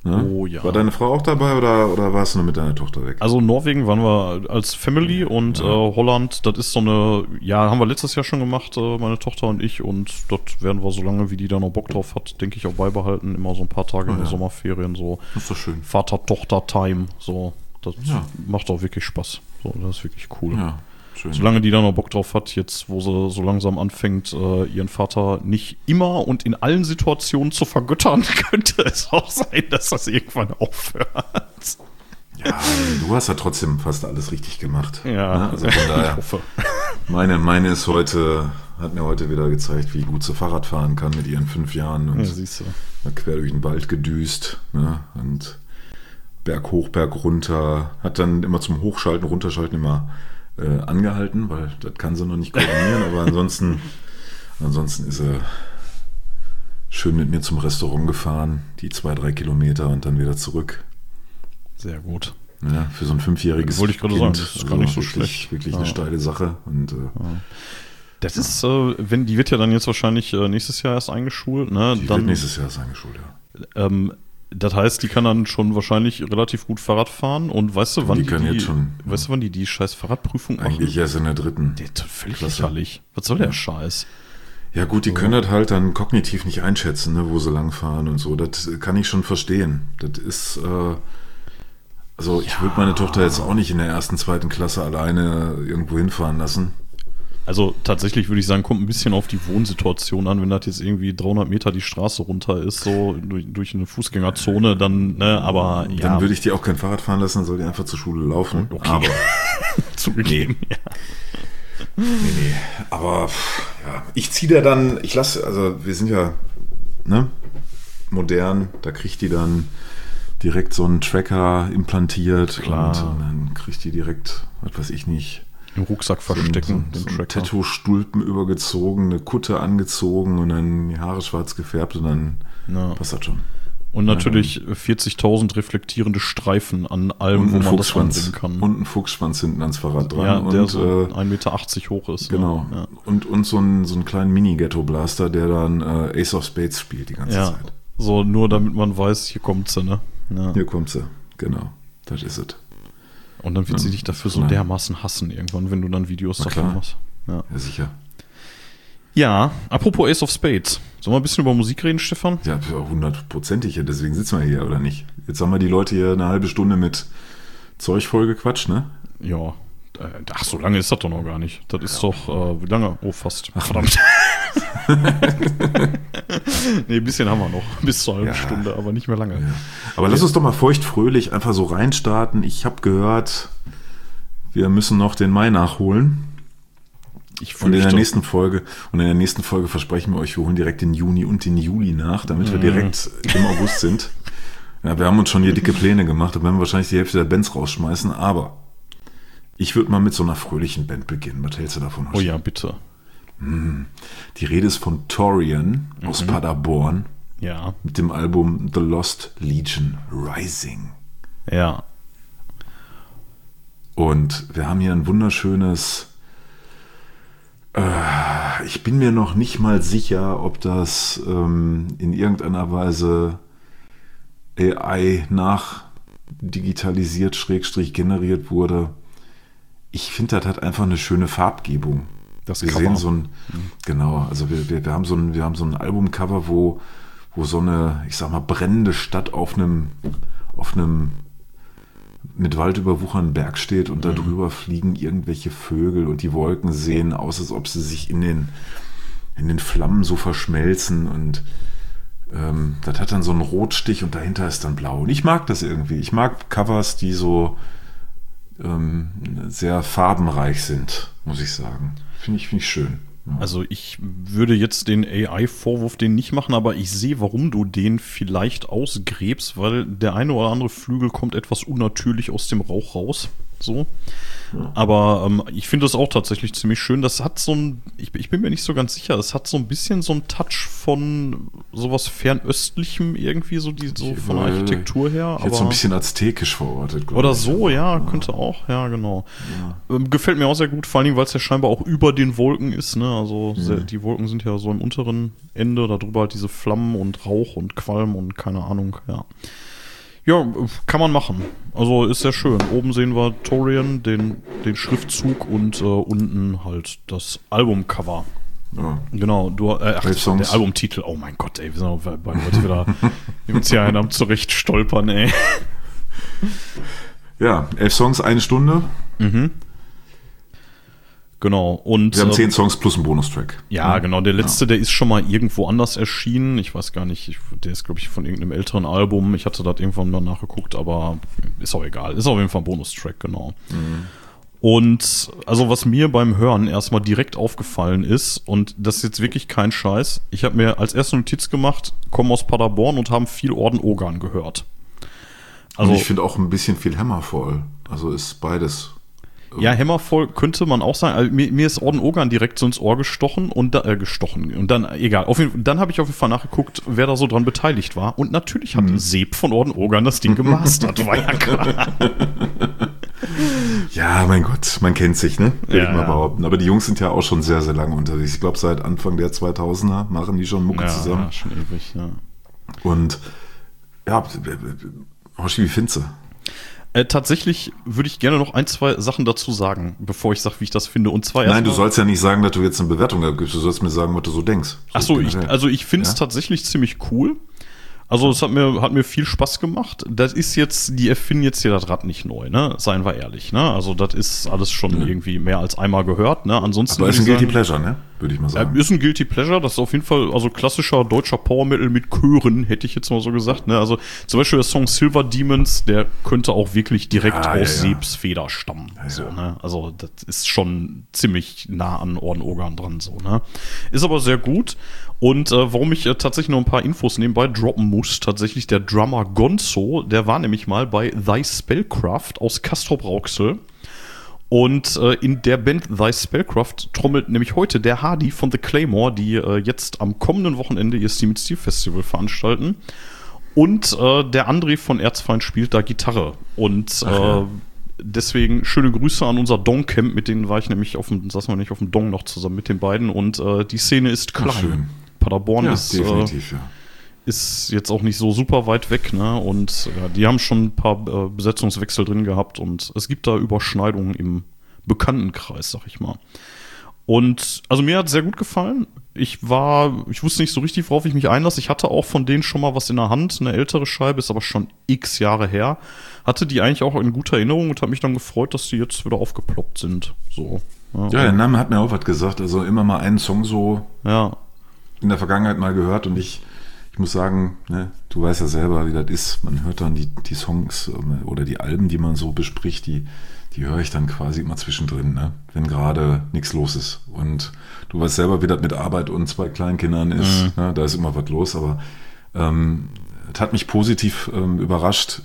Ne? Oh ja. War deine Frau auch dabei oder warst du nur mit deiner Tochter weg? Also Norwegen waren wir als Family und Holland, das ist so eine, ja, haben wir letztes Jahr schon gemacht, meine Tochter und ich, und dort werden wir, solange wie die da noch Bock drauf hat, denke ich auch beibehalten, immer so ein paar Tage in den Sommerferien, so Das ist doch schön. Vater-Tochter-Time, so, das macht auch wirklich Spaß, so, das ist wirklich cool. Ja, schön. Solange die da noch Bock drauf hat, jetzt wo sie so langsam anfängt, ihren Vater nicht immer und in allen Situationen zu vergöttern, könnte es auch sein, dass das irgendwann aufhört. Ja, du hast ja trotzdem fast alles richtig gemacht. Ja, ne? Also von daher, ich hoffe. meine ist hat mir heute wieder gezeigt, wie gut sie Fahrrad fahren kann mit ihren 5 Jahren und Ja, siehst du. quer durch den Wald gedüst, ne? Und Berg hoch, Berg runter, hat dann immer zum Hochschalten, Runterschalten immer angehalten, weil das kann sie noch nicht koordinieren, aber ansonsten ist sie schön mit mir zum Restaurant gefahren, die 2-3 Kilometer und dann wieder zurück. Sehr gut. Ja, für so ein 5-jähriges Wollte ich gerade sagen, das ist gar nicht so schlecht. Wirklich eine steile Sache. Und, Das ist, wenn die wird ja dann jetzt wahrscheinlich nächstes Jahr erst eingeschult, ne? die Dann, wird nächstes Jahr eingeschult, ja. Das heißt, die kann dann schon wahrscheinlich relativ gut Fahrrad fahren und weißt du, wann weißt du, wann die scheiß Fahrradprüfung machen? Eigentlich erst in der 3. Der ist völlig lächerlich. Was soll der Scheiß? Ja gut, die können das halt dann kognitiv nicht einschätzen, ne, wo sie langfahren und so. Das kann ich schon verstehen. Das ist, also ich würde meine Tochter jetzt auch nicht in der 1., 2. Klasse alleine irgendwo hinfahren lassen. Also tatsächlich würde ich sagen, kommt ein bisschen auf die Wohnsituation an. Wenn das jetzt irgendwie 300 Meter die Straße runter ist, so durch eine Fußgängerzone, dann, ne, aber ja. Dann würde ich die auch kein Fahrrad fahren lassen, dann soll die einfach zur Schule laufen. Okay. Aber zugegeben, ja. nee. Aber ja, ich ziehe da dann, also wir sind ja modern, da kriegt die dann direkt so einen Tracker implantiert. Klar. Und dann kriegt die direkt, was weiß ich nicht, im Rucksack verstecken, so ein Tattoo-Stulpen übergezogen, eine Kutte angezogen und dann die Haare schwarz gefärbt und dann passt das schon. Und natürlich 40.000 reflektierende Streifen an allem, wo man das anbringen kann. Und ein Fuchsschwanz hinten ans Fahrrad dran. Ja, der und, so 1,80 Meter hoch ist. Genau. Ne? Ja. Und so einen kleinen Mini-Ghetto-Blaster, der dann Ace of Spades spielt die ganze Zeit. So nur damit man weiß, hier kommt sie, ne? Ja. Hier kommt sie, genau. Das ist es. Und dann wird sie dich dafür so dermaßen hassen irgendwann, wenn du dann Videos davon machst. Ja, sicher. Ja, apropos Ace of Spades. Sollen wir ein bisschen über Musik reden, Stefan? Ja, 100%, deswegen sitzen wir hier, oder nicht? Jetzt haben wir die Leute hier eine halbe Stunde mit Zeug vollgequatscht, ne? Ja. Ach, so lange ist das doch noch gar nicht. Das ist doch, wie lange? Oh, fast. Ach, verdammt. Nee, ein bisschen haben wir noch. Bis zur halben Stunde, aber nicht mehr lange. Ja. Aber lass uns doch mal feuchtfröhlich einfach so reinstarten. Ich habe gehört, wir müssen noch den Mai nachholen. Und in der nächsten Folge versprechen wir euch, wir holen direkt den Juni und den Juli nach, damit wir direkt im August sind. Ja, wir haben uns schon hier dicke Pläne gemacht, da werden wir wahrscheinlich die Hälfte der Bands rausschmeißen, aber ich würde mal mit so einer fröhlichen Band beginnen. Was hältst du davon? Oh ja, bitte. Die Rede ist von Torian aus Paderborn. Ja. Mit dem Album The Lost Legion Rising. Ja. Und wir haben hier ein wunderschönes... ich bin mir noch nicht mal sicher, ob das in irgendeiner Weise AI nachdigitalisiert, generiert wurde. Ich finde, das hat einfach eine schöne Farbgebung. Wir sehen so ein, genau, also wir haben so ein Albumcover, wo so eine, ich sag mal, brennende Stadt auf einem mit Wald überwuchernden Berg steht und darüber fliegen irgendwelche Vögel und die Wolken sehen aus, als ob sie sich in den Flammen so verschmelzen und das hat dann so einen Rotstich und dahinter ist dann blau. Und ich mag das irgendwie. Ich mag Covers, die so sehr farbenreich sind, muss ich sagen. Finde ich schön. Ja. Also ich würde jetzt den AI-Vorwurf den nicht machen, aber ich sehe, warum du den vielleicht ausgräbst, weil der eine oder andere Flügel kommt etwas unnatürlich aus dem Rauch raus. So. Ja. Aber ich finde das auch tatsächlich ziemlich schön. Das hat so ein, ich bin mir nicht so ganz sicher, es hat so ein bisschen so ein Touch von sowas Fernöstlichem irgendwie, so von der Architektur her. Jetzt so ein bisschen aztekisch verortet. Oder so, ja, könnte auch, ja, genau. Ja. Gefällt mir auch sehr gut, vor allen Dingen, weil es ja scheinbar auch über den Wolken ist, ne? Also die Wolken sind ja so im unteren Ende, darüber halt diese Flammen und Rauch und Qualm und keine Ahnung, ja. Ja, kann man machen. Also ist sehr schön. Oben sehen wir Torian, den Schriftzug und unten halt das Albumcover. Ja. Genau, der Albumtitel. Oh mein Gott, ey, wir sind bei heute wieder uns hier einem zurecht stolpern, ey. Ja, 11 Songs, 1 Stunde. Genau. Und wir haben 10 Songs plus einen Bonustrack. Ja, genau. Der letzte, der ist schon mal irgendwo anders erschienen. Ich weiß gar nicht, der ist, glaube ich, von irgendeinem älteren Album. Ich hatte das irgendwann mal nachgeguckt, aber ist auch egal. Ist auf jeden Fall ein Bonustrack, genau. Und also was mir beim Hören erstmal direkt aufgefallen ist, und das ist jetzt wirklich kein Scheiß, ich habe mir als erste Notiz gemacht, kommen aus Paderborn und haben viel Orden Ogan gehört. Also, und ich finde auch ein bisschen viel Hammerfall. Also ist beides. Ja, Hammerfall könnte man auch sagen. Also mir ist Orden Ogan direkt so ins Ohr gestochen und dann, egal. Dann habe ich auf jeden Fall nachgeguckt, wer da so dran beteiligt war. Und natürlich hat Seb von Orden Ogan das Ding gemastert, war ja klar. Ja, mein Gott, man kennt sich, ne? Will ich mal behaupten. Aber die Jungs sind ja auch schon sehr, sehr lange unterwegs. Ich glaube, seit Anfang der 2000er machen die schon Mucke zusammen. Ja, schon ewig, ja. Und ja, Hoshi, wie findest du? Tatsächlich würde ich gerne noch 1, 2 Sachen dazu sagen, bevor ich sage, wie ich das finde. Und zwar Nein, du sollst ja nicht sagen, dass du jetzt eine Bewertung abgibst. Du sollst mir sagen, was du so denkst. Achso, ich finde es tatsächlich ziemlich cool. Also es hat mir viel Spaß gemacht. Das ist jetzt, die erfinden jetzt hier das Rad nicht neu, ne? Seien wir ehrlich, ne? Also das ist alles schon irgendwie mehr als einmal gehört, ne? Ansonsten aber ist ein Guilty Pleasure, ne? Würde ich mal sagen. Ist ein Guilty Pleasure, das ist auf jeden Fall, also klassischer deutscher Power Metal mit Chören, hätte ich jetzt mal so gesagt, ne? Also zum Beispiel der Song Silver Demons, der könnte auch wirklich direkt aus Sebs Feder stammen, so, ne? Also das ist schon ziemlich nah an Orden Ogan dran, so, ne? Ist aber sehr gut. Und warum ich tatsächlich noch ein paar Infos nebenbei droppen muss, tatsächlich der Drummer Gonzo, der war nämlich mal bei Thy Spellcraft aus Castrop-Rauxel. Und in der Band Thy Spellcraft trommelt nämlich heute der Hardy von The Claymore, die jetzt am kommenden Wochenende ihr Steam Steel Festival veranstalten. Und der André von Erzfeind spielt da Gitarre. Und deswegen schöne Grüße an unser Dong-Camp, mit denen war ich nämlich saßen wir nicht auf dem Dong noch zusammen mit den beiden. Und die Szene ist klein. Schön. Paderborn definitiv, ist jetzt auch nicht so super weit weg, ne? Und die haben schon ein paar Besetzungswechsel drin gehabt und es gibt da Überschneidungen im Bekanntenkreis, sag ich mal. Und also mir hat es sehr gut gefallen. Ich wusste nicht so richtig, worauf ich mich einlasse. Ich hatte auch von denen schon mal was in der Hand, eine ältere Scheibe, ist aber schon x Jahre her. Hatte die eigentlich auch in guter Erinnerung und habe mich dann gefreut, dass die jetzt wieder aufgeploppt sind. So. Ja, der Name hat mir auch was gesagt. Also immer mal einen Song so in der Vergangenheit mal gehört und ich muss sagen, ne, du weißt ja selber, wie das ist. Man hört dann die Songs oder die Alben, die man so bespricht, die höre ich dann quasi immer zwischendrin, ne, wenn gerade nichts los ist. Und du weißt selber, wie das mit Arbeit und 2 Kleinkindern ist. Ne, da ist immer was los, aber es hat mich positiv überrascht.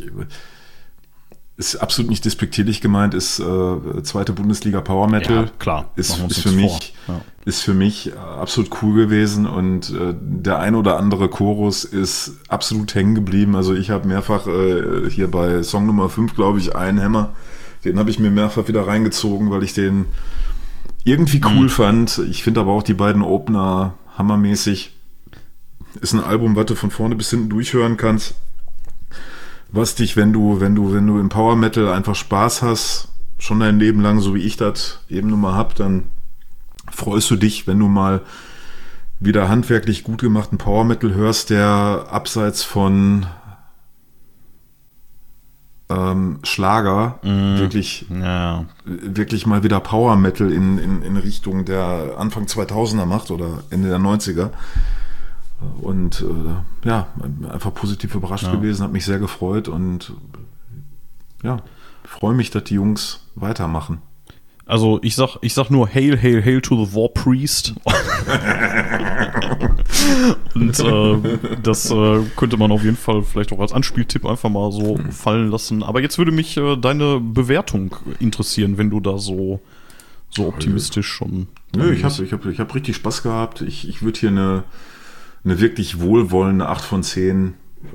Ist absolut nicht despektierlich gemeint, ist zweite Bundesliga Power Metal. Ja, klar. Ist für mich absolut cool gewesen und der ein oder andere Chorus ist absolut hängen geblieben. Also ich habe mehrfach hier bei Song Nummer 5, glaube ich, einen Hammer, den habe ich mir mehrfach wieder reingezogen, weil ich den irgendwie cool fand. Ich finde aber auch die beiden Opener hammermäßig. Ist ein Album, was du von vorne bis hinten durchhören kannst. Was dich, wenn du im Power Metal einfach Spaß hast, schon dein Leben lang, so wie ich das eben nun mal hab, dann freust du dich, wenn du mal wieder handwerklich gut gemachten Power Metal hörst, der abseits von Schlager wirklich mal wieder Power Metal in Richtung der Anfang 2000er macht oder Ende der 90er. Und einfach positiv überrascht gewesen, hat mich sehr gefreut und freue mich, dass die Jungs weitermachen. Also ich sag nur Hail, Hail, Hail to the War Priest. Und das könnte man auf jeden Fall vielleicht auch als Anspieltipp einfach mal so fallen lassen. Aber jetzt würde mich deine Bewertung interessieren, wenn du da so optimistisch schon... Nö, ich hab richtig Spaß gehabt. Ich würde hier eine wirklich wohlwollende 8 von 10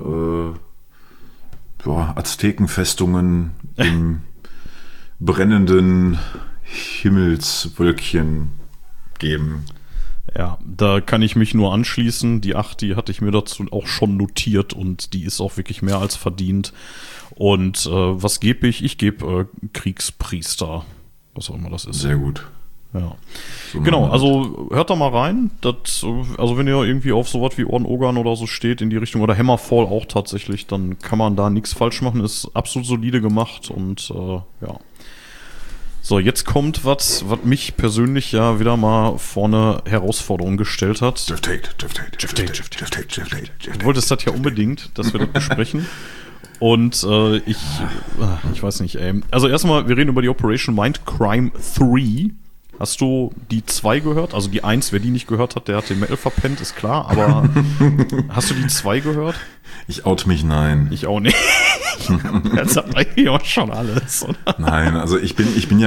Aztekenfestungen im brennenden Himmelswölkchen geben. Ja, da kann ich mich nur anschließen. Die 8, die hatte ich mir dazu auch schon notiert und die ist auch wirklich mehr als verdient. Und was gebe ich? Ich gebe Kriegspriester, was auch immer das ist. Sehr gut. Ja. So Genau, machen wir also hört da mal rein. Also wenn ihr irgendwie auf sowas wie Orden Ogan oder so steht in die Richtung, oder Hammerfall auch tatsächlich, dann kann man da nichts falsch machen. Ist absolut solide gemacht und ja. So, jetzt kommt was mich persönlich ja wieder mal vor eine Herausforderung gestellt hat. Jeff Tate. Du wolltest das ja unbedingt, dass wir das besprechen. Und ich weiß nicht, ey. Also erstmal, wir reden über die Operation Mindcrime 3. Hast du die 2 gehört? Also die 1, wer die nicht gehört hat, der hat den Metal verpennt, ist klar. Aber hast du die 2 gehört? Ich out mich, nein. Ich auch nicht. Das sagt eigentlich auch schon alles, oder? Nein, also ich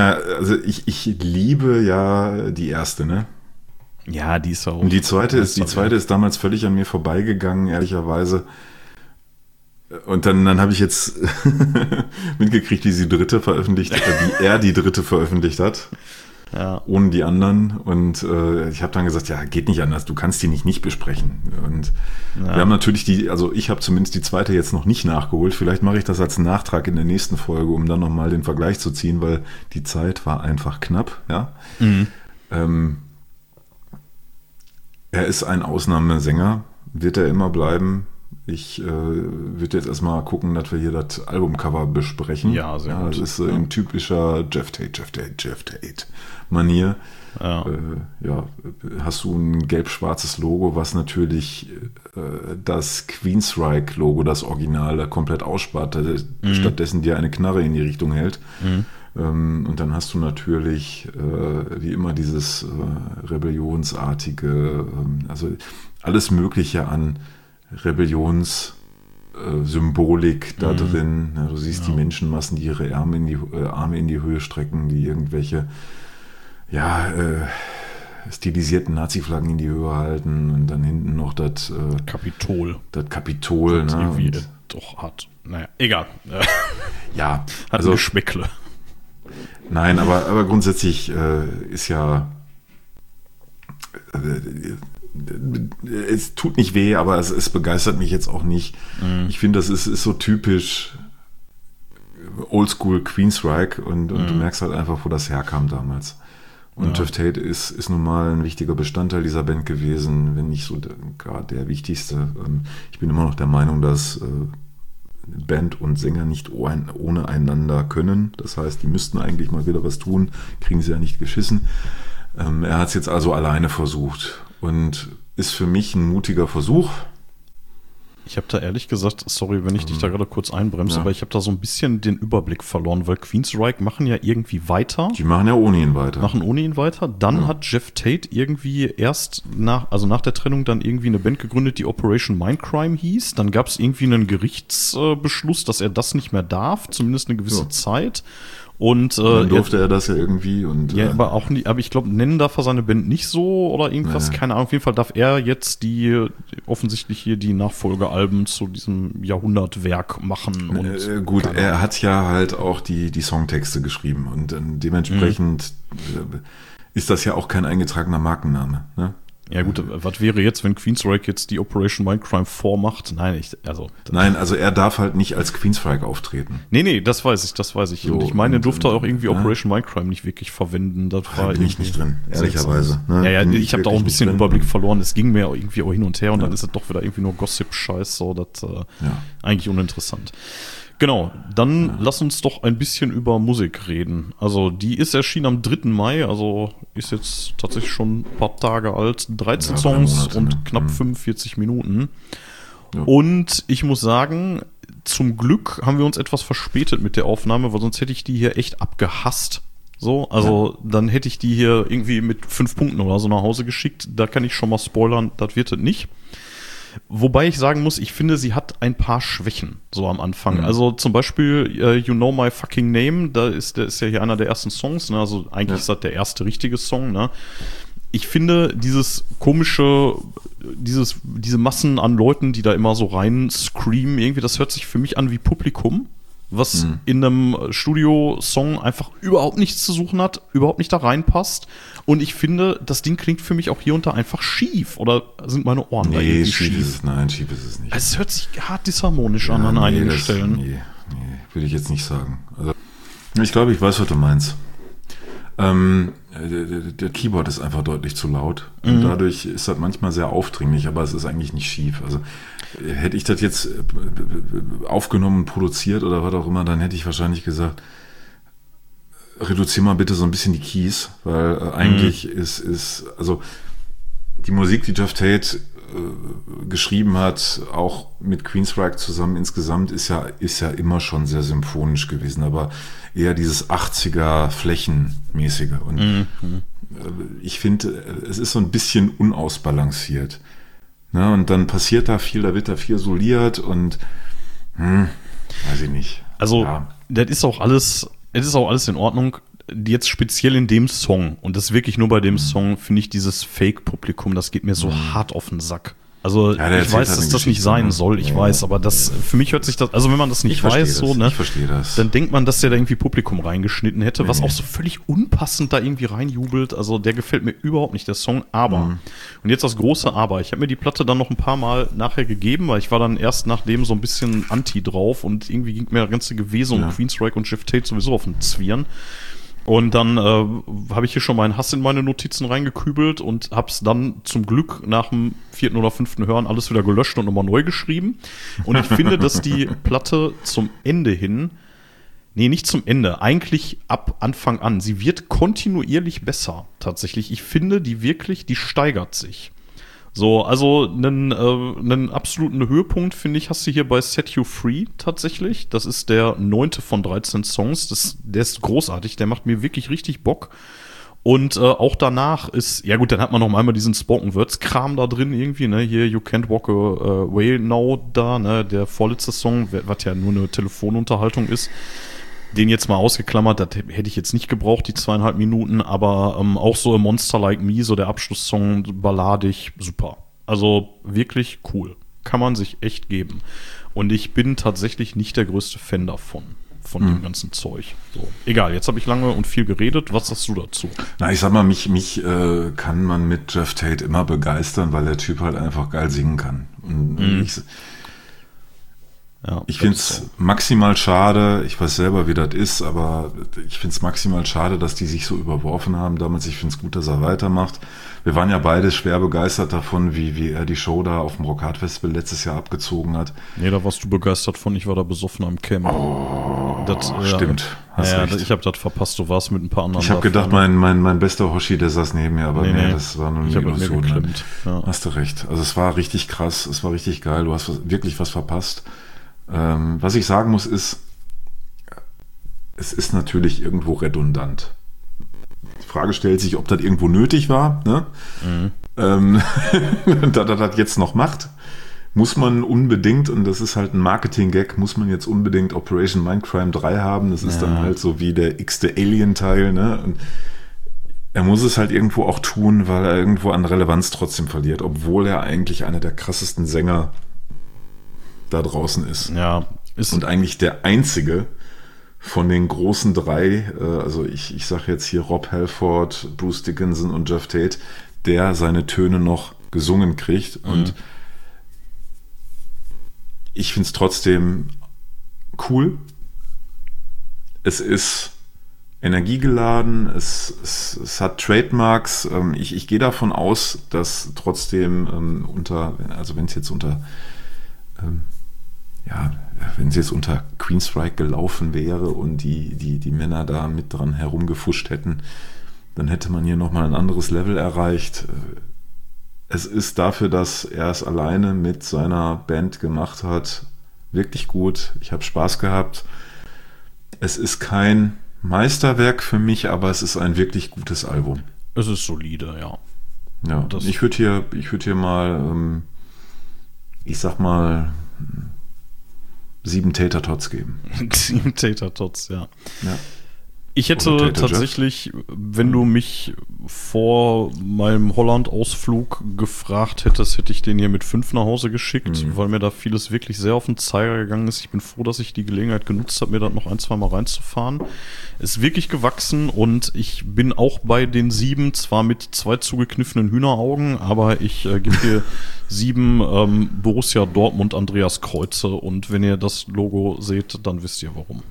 liebe ja die erste, ne? Ja, die ist auch. Und die zweite ist damals völlig an mir vorbeigegangen, ehrlicherweise. Und dann habe ich jetzt mitgekriegt, wie sie die dritte veröffentlicht hat, wie er die dritte veröffentlicht hat. Ja. Ohne die anderen. Und ich habe dann gesagt, ja, geht nicht anders, du kannst die nicht besprechen. Und wir haben natürlich ich habe zumindest die zweite jetzt noch nicht nachgeholt. Vielleicht mache ich das als Nachtrag in der nächsten Folge, um dann nochmal den Vergleich zu ziehen, weil die Zeit war einfach knapp. Ja. Mhm. Er ist ein Ausnahmesänger, wird er immer bleiben. Ich würde jetzt erstmal gucken, dass wir hier das Albumcover besprechen. Ja, sehr gut. Das ist in typischer Jeff Tate-Manier. Ja. Hast du ein gelb-schwarzes Logo, was natürlich das Queensryche-Logo, das Original, komplett ausspart, stattdessen dir eine Knarre in die Richtung hält. Und dann hast du natürlich wie immer dieses rebellionsartige, also alles Mögliche an Rebellionssymbolik da drin. Ja, du siehst die Menschenmassen, die ihre Arme in die Höhe strecken, die irgendwelche stilisierten Nazi-Flaggen in die Höhe halten und dann hinten noch das Kapitol. Das Kapitol, das ne? Irgendwie doch hat. Naja, egal. Ja, hat also Geschmäckle. Nein, aber grundsätzlich ist ja es tut nicht weh, aber es begeistert mich jetzt auch nicht. Ich finde, das ist so typisch Oldschool Queensryche und du merkst halt einfach, wo das herkam damals. Und Jeff Tate ist nun mal ein wichtiger Bestandteil dieser Band gewesen, wenn nicht so gerade der wichtigste. Ich bin immer noch der Meinung, dass Band und Sänger nicht ohne einander können. Das heißt, die müssten eigentlich mal wieder was tun, kriegen sie ja nicht geschissen. Er hat es jetzt also alleine versucht und ist für mich ein mutiger Versuch. Ich habe da ehrlich gesagt, sorry, wenn ich dich da gerade kurz einbremse, aber ich habe da so ein bisschen den Überblick verloren, weil Queensryche machen ja irgendwie weiter. Die machen ja ohne ihn weiter. Dann hat Jeff Tate irgendwie erst nach der Trennung dann irgendwie eine Band gegründet, die Operation Mindcrime hieß. Dann gab es irgendwie einen Gerichtsbeschluss, dass er das nicht mehr darf, zumindest eine gewisse Zeit. Und dann durfte er das ja irgendwie und aber auch nicht, aber ich glaube, nennen darf er seine Band nicht so oder irgendwas, keine Ahnung. Auf jeden Fall darf er jetzt offensichtlich hier die Nachfolgealben zu diesem Jahrhundertwerk machen. Und gut, er hat ja halt auch die Songtexte geschrieben und dementsprechend ist das ja auch kein eingetragener Markenname, ne? Ja gut, was wäre jetzt, wenn Queensryche jetzt die Operation Mindcrime vormacht? Nein, also er darf halt nicht als Queensryche auftreten. Nee, das weiß ich. So, und ich meine, er durfte auch irgendwie Operation Mindcrime nicht wirklich verwenden. Das war bin ich nicht drin, ehrlicherweise. Ne? Ja, ich habe da auch ein bisschen Überblick verloren. Es ging mir irgendwie auch hin und her und dann ist es doch wieder irgendwie nur Gossip-Scheiß, so, das eigentlich uninteressant. Genau, dann lass uns doch ein bisschen über Musik reden. Also die ist erschienen am 3. Mai, also ist jetzt tatsächlich schon ein paar Tage alt. 13 Songs und knapp 45 Minuten. Ja. Und ich muss sagen, zum Glück haben wir uns etwas verspätet mit der Aufnahme, weil sonst hätte ich die hier echt abgehasst. Dann hätte ich die hier irgendwie mit 5 Punkten oder so nach Hause geschickt. Da kann ich schon mal spoilern, das wird es nicht. Wobei ich sagen muss, ich finde, sie hat ein paar Schwächen, so am Anfang. Also zum Beispiel You Know My Fucking Name, der ist ja hier einer der ersten Songs, ne? Also eigentlich ist das der erste richtige Song, ne? Ich finde dieses komische, diese Massen an Leuten, die da immer so rein screamen, irgendwie, das hört sich für mich an wie Publikum. was in einem Studio-Song einfach überhaupt nichts zu suchen hat, überhaupt nicht da reinpasst. Und ich finde, das Ding klingt für mich auch hier und da einfach schief. Oder sind meine Ohren da irgendwie schief? Nein, schief ist es nicht. Es hört sich hart disharmonisch an einigen Stellen. Nee, würde ich jetzt nicht sagen. Also, ich glaube, ich weiß, was du meinst. Der Keyboard ist einfach deutlich zu laut. Und dadurch ist das manchmal sehr aufdringlich, aber es ist eigentlich nicht schief. Also hätte ich das jetzt aufgenommen, produziert oder was auch immer, dann hätte ich wahrscheinlich gesagt, reduziere mal bitte so ein bisschen die Keys, weil eigentlich ist, also die Musik, die Geoff Tate geschrieben hat, auch mit Queensryche zusammen insgesamt, ist ja immer schon sehr symphonisch gewesen, aber eher dieses 80er Flächenmäßige. Und ich finde, es ist so ein bisschen unausbalanciert. Ne? Und dann passiert da viel, da wird da viel soliert und weiß ich nicht. Also, das ist auch alles in Ordnung. Jetzt speziell in dem Song, und das wirklich nur bei dem Song, finde ich dieses Fake-Publikum, das geht mir so hart auf den Sack. Also ich weiß, dass das nicht sein soll, ich weiß, aber das für mich hört sich das, also wenn man das nicht weiß, so, ne, ich verstehe das. Dann denkt man, dass der da irgendwie Publikum reingeschnitten hätte, was auch so völlig unpassend da irgendwie reinjubelt. Also der gefällt mir überhaupt nicht, der Song, aber, und jetzt das große Aber, ich habe mir die Platte dann noch ein paar Mal nachher gegeben, weil ich war dann erst nachdem so ein bisschen Anti drauf und irgendwie ging mir das ganze Gewesen um Queensryche und Geoff Tate sowieso auf den Zwirn. Und dann habe ich hier schon meinen Hass in meine Notizen reingekübelt und habe es dann zum Glück nach dem 4. oder 5. Hören alles wieder gelöscht und nochmal neu geschrieben. Und ich finde, dass die Platte zum Ende hin, nicht zum Ende, eigentlich ab Anfang an, sie wird kontinuierlich besser, tatsächlich. Ich finde, die steigert sich. So, also einen absoluten Höhepunkt, finde ich, hast du hier bei Set You Free tatsächlich. Das ist der 9. von 13 Songs. Der ist großartig, der macht mir wirklich richtig Bock. Und auch danach ist, ja gut, dann hat man noch einmal diesen Spoken Words Kram da drin irgendwie, ne, hier You Can't Walk Away Now da, ne, der vorletzte Song, was ja nur eine Telefonunterhaltung ist. Den jetzt mal ausgeklammert, das hätte ich jetzt nicht gebraucht, die 2,5 Minuten, aber auch so A Monster Like Me, so der Abschlusssong, balladig, super. Also wirklich cool. Kann man sich echt geben. Und ich bin tatsächlich nicht der größte Fan davon, von dem ganzen Zeug. So. Egal, jetzt habe ich lange und viel geredet. Was sagst du dazu? Na, ich sag mal, mich kann man mit Geoff Tate immer begeistern, weil der Typ halt einfach geil singen kann. Und ich finde es maximal schade, ich weiß selber, wie das ist, aber ich finde es maximal schade, dass die sich so überworfen haben damals. Ich finde es gut, dass er weitermacht. Wir waren ja beide schwer begeistert davon, wie er die Show da auf dem Rockhard Festival letztes Jahr abgezogen hat. Nee, da warst du begeistert von, ich war da besoffen am Camp. Oh, das stimmt. Hast recht. Ich habe das verpasst, du warst mit ein paar anderen. Ich habe gedacht, mein bester Hoshi, der saß neben mir, aber nee, das war nur eine Illusion. Ja. Hast du recht. Also es war richtig krass, es war richtig geil, du hast wirklich was verpasst. Was ich sagen muss ist, es ist natürlich irgendwo redundant. Die Frage stellt sich, ob das irgendwo nötig war, ne? Da das jetzt noch macht, muss man unbedingt, und das ist halt ein Marketing-Gag, muss man jetzt unbedingt Operation Mindcrime 3 haben. Das ist dann halt so wie der x-te Alien-Teil, ne? Und er muss es halt irgendwo auch tun, weil er irgendwo an Relevanz trotzdem verliert, obwohl er eigentlich einer der krassesten Sänger da draußen ist. Ja, und eigentlich der einzige von den großen drei, also ich sage jetzt hier Rob Halford, Bruce Dickinson und Geoff Tate, der seine Töne noch gesungen kriegt. Und ich finde es trotzdem cool. Es ist energiegeladen, es hat Trademarks. Ich gehe davon aus, dass trotzdem wenn es jetzt unter Queensryche gelaufen wäre und die Männer da mit dran herumgefuscht hätten, dann hätte man hier nochmal ein anderes Level erreicht. Es ist dafür, dass er es alleine mit seiner Band gemacht hat, wirklich gut. Ich habe Spaß gehabt. Es ist kein Meisterwerk für mich, aber es ist ein wirklich gutes Album. Es ist solide, ja. Ja, ich würde hier mal, ich sag mal, 7 Tater Tots geben. 7 Tater Tots, ja. Ich hätte Oder Tater tatsächlich, wenn du mich vor meinem Holland-Ausflug gefragt hättest, hätte ich den hier mit 5 nach Hause geschickt, weil mir da vieles wirklich sehr auf den Zeiger gegangen ist. Ich bin froh, dass ich die Gelegenheit genutzt habe, mir das noch 1-2 Mal reinzufahren. Ist wirklich gewachsen und ich bin auch bei den 7, zwar mit 2 zugekniffenen Hühneraugen, aber ich gebe dir 7 Borussia Dortmund Andreas Kreuze und wenn ihr das Logo seht, dann wisst ihr warum.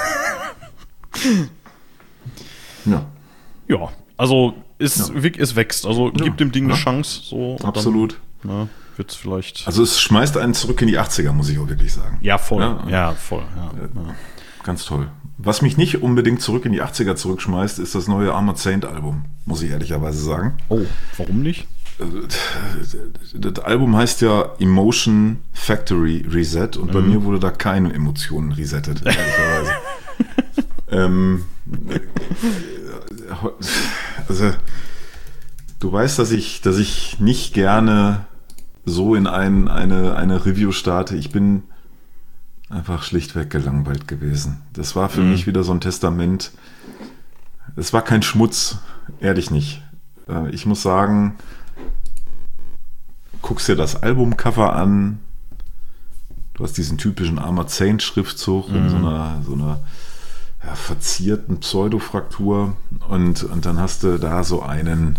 Ja. Ja, also es wächst. Also gibt dem Ding eine Chance. So, Absolut. Dann, wird's vielleicht. Also es schmeißt einen zurück in die 80er, muss ich auch wirklich sagen. Ja, voll. Ja, Voll. Ja. Ganz toll. Was mich nicht unbedingt zurück in die 80er zurückschmeißt, ist das neue Armored Saint Album, muss ich ehrlicherweise sagen. Oh, warum nicht? Das Album heißt ja Emotion Factory Reset und bei mir wurde da keine Emotionen resettet, ehrlicherweise. Also, du weißt, dass ich nicht gerne so in eine Review starte. Ich bin einfach schlichtweg gelangweilt gewesen. Das war für mich wieder so ein Testament. Es war kein Schmutz, ehrlich nicht. Ich muss sagen, guckst dir das Albumcover an. Du hast diesen typischen Armored Saint Schriftzug in so einer verzierten Pseudofraktur und dann hast du da so einen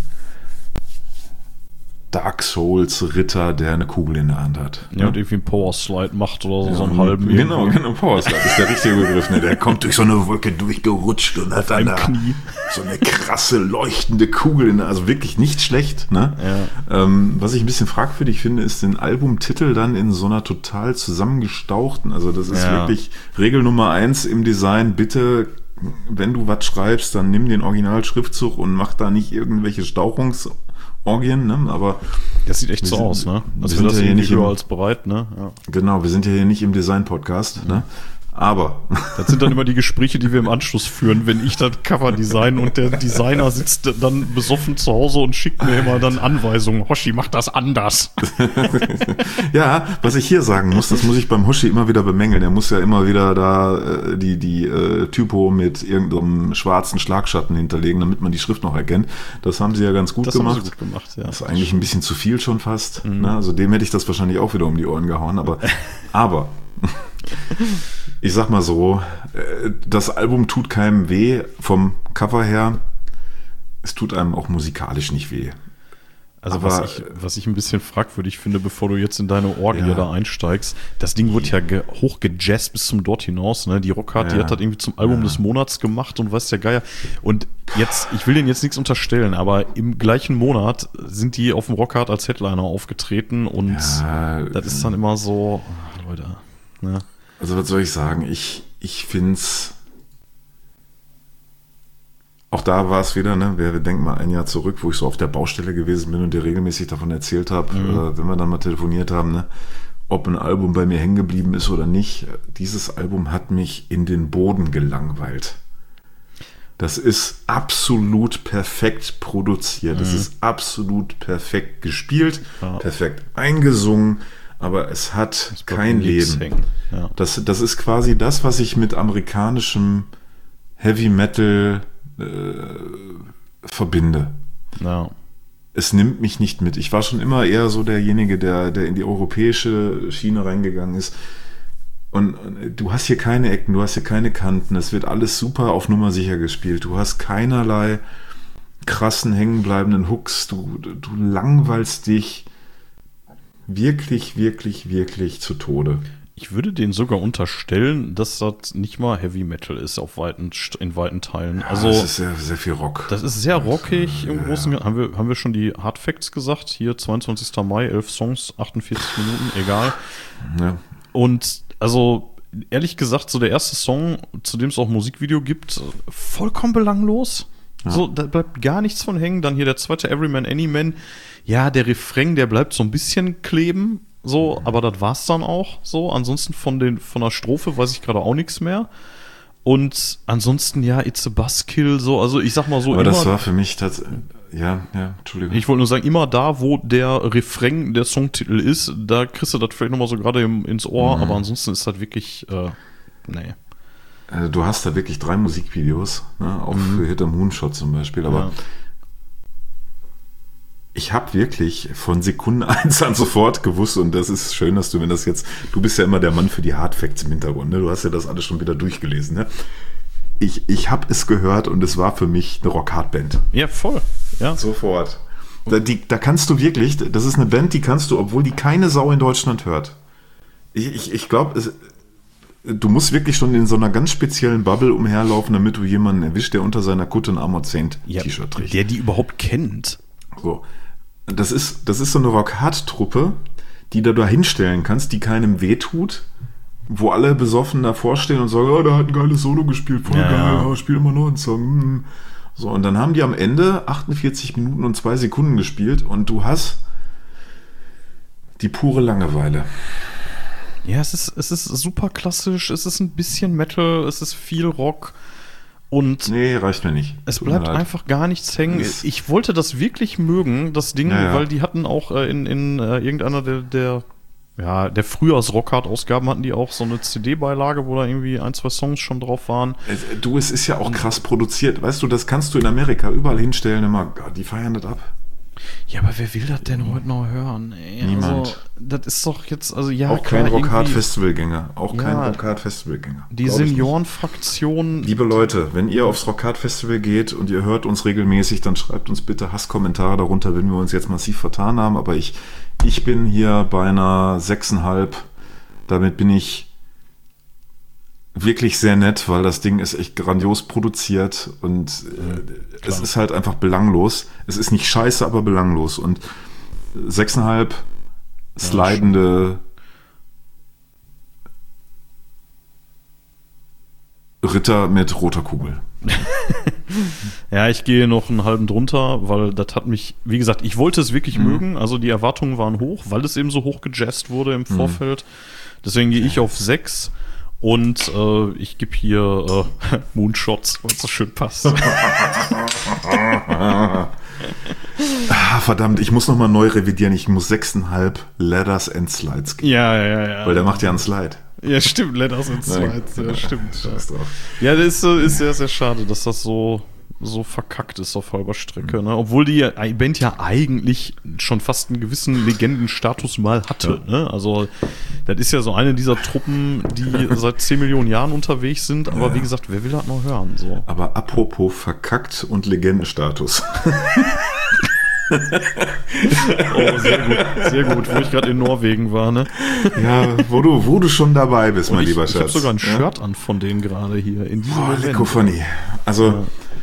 Dark Souls Ritter, der eine Kugel in der Hand hat. Ja, und irgendwie einen Power Slide macht oder so einen halben. Genau, Power Slide ist der richtige Begriff. Ne? Der kommt durch so eine Wolke durchgerutscht und hat dann da Knie so eine krasse leuchtende Kugel. Also wirklich nicht schlecht. Ne? Ja. Was ich ein bisschen fragwürdig finde, ist den Albumtitel dann in so einer total zusammengestauchten. Also das ist wirklich Regel Nummer 1 im Design. Bitte, wenn du was schreibst, dann nimm den Originalschriftzug und mach da nicht irgendwelche Stauchungsorgien, ne? Aber das sieht echt so aus, ne? Also wir sind ja hier nicht als bereit, ne? Ja. Genau, wir sind ja hier nicht im Design-Podcast, ne? Aber das sind dann immer die Gespräche, die wir im Anschluss führen, wenn ich das Cover design und der Designer sitzt dann besoffen zu Hause und schickt mir immer dann Anweisungen. Hoshi, mach das anders. Ja, was ich hier sagen muss, das muss ich beim Hoshi immer wieder bemängeln. Er muss ja immer wieder da die Typo mit irgendeinem schwarzen Schlagschatten hinterlegen, damit man die Schrift noch erkennt. Das haben sie ja ganz gut gemacht. Haben sie gut gemacht, ja. Das ist eigentlich ein bisschen zu viel schon fast. Ne? Also dem hätte ich das wahrscheinlich auch wieder um die Ohren gehauen. Aber ich sag mal so, das Album tut keinem weh vom Cover her. Es tut einem auch musikalisch nicht weh. Also was ich ein bisschen fragwürdig finde, bevor du jetzt in deine Orgie da einsteigst, das Ding wird ja hochgejazzt bis zum dort hinaus. Ne? Die Rockhard, die hat das irgendwie zum Album des Monats gemacht und weiß der Geier. Und jetzt, ich will denen jetzt nichts unterstellen, aber im gleichen Monat sind die auf dem Rockhard als Headliner aufgetreten und das ist dann immer so, Leute, ne? Also was soll ich sagen? Ich find's. Auch da war es wieder, ne? Wir denken mal ein Jahr zurück, wo ich so auf der Baustelle gewesen bin und dir regelmäßig davon erzählt habe, wenn wir dann mal telefoniert haben, ne? Ob ein Album bei mir hängen geblieben ist oder nicht. Dieses Album hat mich in den Boden gelangweilt. Das ist absolut perfekt produziert. Das ist absolut perfekt gespielt, perfekt eingesungen. Aber es hat kein Leben. Ja. Das ist quasi das, was ich mit amerikanischem Heavy Metal verbinde. Ja. Es nimmt mich nicht mit. Ich war schon immer eher so derjenige, der in die europäische Schiene reingegangen ist. Und du hast hier keine Ecken, du hast hier keine Kanten. Es wird alles super auf Nummer sicher gespielt. Du hast keinerlei krassen, hängenbleibenden Hooks. Du langweilst dich wirklich, wirklich, wirklich zu Tode. Ich würde denen sogar unterstellen, dass das nicht mal Heavy Metal ist in weiten Teilen. Ja, also das ist sehr, sehr viel Rock. Das ist sehr rockig im Großen. Haben wir schon die Hard Facts gesagt? Hier 22. Mai, 11 Songs, 48 Minuten, egal. Ja. Und also ehrlich gesagt, so der erste Song, zu dem es auch Musikvideo gibt, vollkommen belanglos. Ja. So, da bleibt gar nichts von hängen. Dann hier der zweite Everyman, Anyman. Ja, der Refrain, der bleibt so ein bisschen kleben, so, aber das war's dann auch so. Ansonsten von der Strophe weiß ich gerade auch nichts mehr. Und ansonsten, ja, It's a Buzzkill, so, also ich sag mal so. Aber immer, das war für mich tatsächlich, ja, Entschuldigung. Ich wollte nur sagen, immer da, wo der Refrain der Songtitel ist, da kriegst du das vielleicht nochmal so gerade ins Ohr, aber ansonsten ist das wirklich, nee. Du hast da wirklich 3 Musikvideos, ne? Auch für Hit 'em Moonshot zum Beispiel, aber ich habe wirklich von Sekunde 1 an sofort gewusst, und das ist schön, dass du mir das jetzt, du bist ja immer der Mann für die Hardfacts im Hintergrund, ne? Du hast ja das alles schon wieder durchgelesen, ne? Ich habe es gehört und es war für mich eine Rock-Hard-Band. Ja, voll. Ja. Sofort. Da kannst du wirklich, das ist eine Band, die kannst du, obwohl die keine Sau in Deutschland hört. Ich glaube, du musst wirklich schon in so einer ganz speziellen Bubble umherlaufen, damit du jemanden erwischt, der unter seiner Kutte ein Amor Saint T-Shirt trägt. Der die überhaupt kennt. So. Das ist so eine Rock-Hard-Truppe, die du da hinstellen kannst, die keinem wehtut, wo alle besoffen davor stehen und sagen, der hat ein geiles Solo gespielt, voll geil, spiel immer noch einen Song. So, und dann haben die am Ende 48 Minuten und 2 Sekunden gespielt und du hast die pure Langeweile. Ja, es ist super klassisch, es ist ein bisschen Metal, es ist viel Rock und nee, reicht mir nicht. Es bleibt einfach gar nichts hängen. Ich wollte das wirklich mögen, das Ding, weil die hatten auch in irgendeiner der Frühjahrs-Rockhard-Ausgaben hatten die auch so eine CD-Beilage, wo da irgendwie 1, 2 Songs schon drauf waren. Es ist ja auch krass produziert. Weißt du, das kannst du in Amerika überall hinstellen, immer, die feiern das ab. Ja, aber wer will das denn heute noch hören? Ey? Niemand. Also, das ist doch jetzt, also ja, auch kein Rockhard-Festivalgänger. Kein Rockhard-Festivalgänger. Die Seniorenfraktion. Liebe Leute, wenn ihr aufs Rockhard-Festival geht und ihr hört uns regelmäßig, dann schreibt uns bitte Hasskommentare darunter, wenn wir uns jetzt massiv vertan haben. Aber ich bin hier bei einer 6,5. Damit bin ich wirklich sehr nett, weil das Ding ist echt grandios produziert und es ist halt einfach belanglos. Es ist nicht scheiße, aber belanglos. Und 6,5 slidende Ritter mit roter Kugel. Ja, ich gehe noch einen halben drunter, weil das hat mich, wie gesagt, ich wollte es wirklich mögen. Also die Erwartungen waren hoch, weil es eben so hoch gejazzt wurde im Vorfeld. Deswegen gehe ich auf 6. Und ich gebe hier Moonshots, weil es so schön passt. Verdammt, ich muss nochmal neu revidieren. Ich muss 6,5 Ladders and Slides geben. Ja. Weil der macht ja einen Slide. Ja, stimmt, Ladders and Slides. Ja, stimmt. Scheiß drauf. Ja, das ist sehr, sehr schade, dass das so verkackt ist auf halber Strecke. Ne? Obwohl die Band ja eigentlich schon fast einen gewissen Legendenstatus mal hatte. Ja. Ne? Also das ist ja so eine dieser Truppen, die seit 10 Millionen Jahren unterwegs sind. Aber wie gesagt, wer will das noch hören? So. Aber apropos verkackt und Legendenstatus. Oh, sehr gut, wo ich gerade in Norwegen war, ne? Ja, wo du schon dabei bist, mein lieber Schatz. Ich habe sogar ein Shirt an von denen gerade hier in diesem Moment. Lekophonie. Also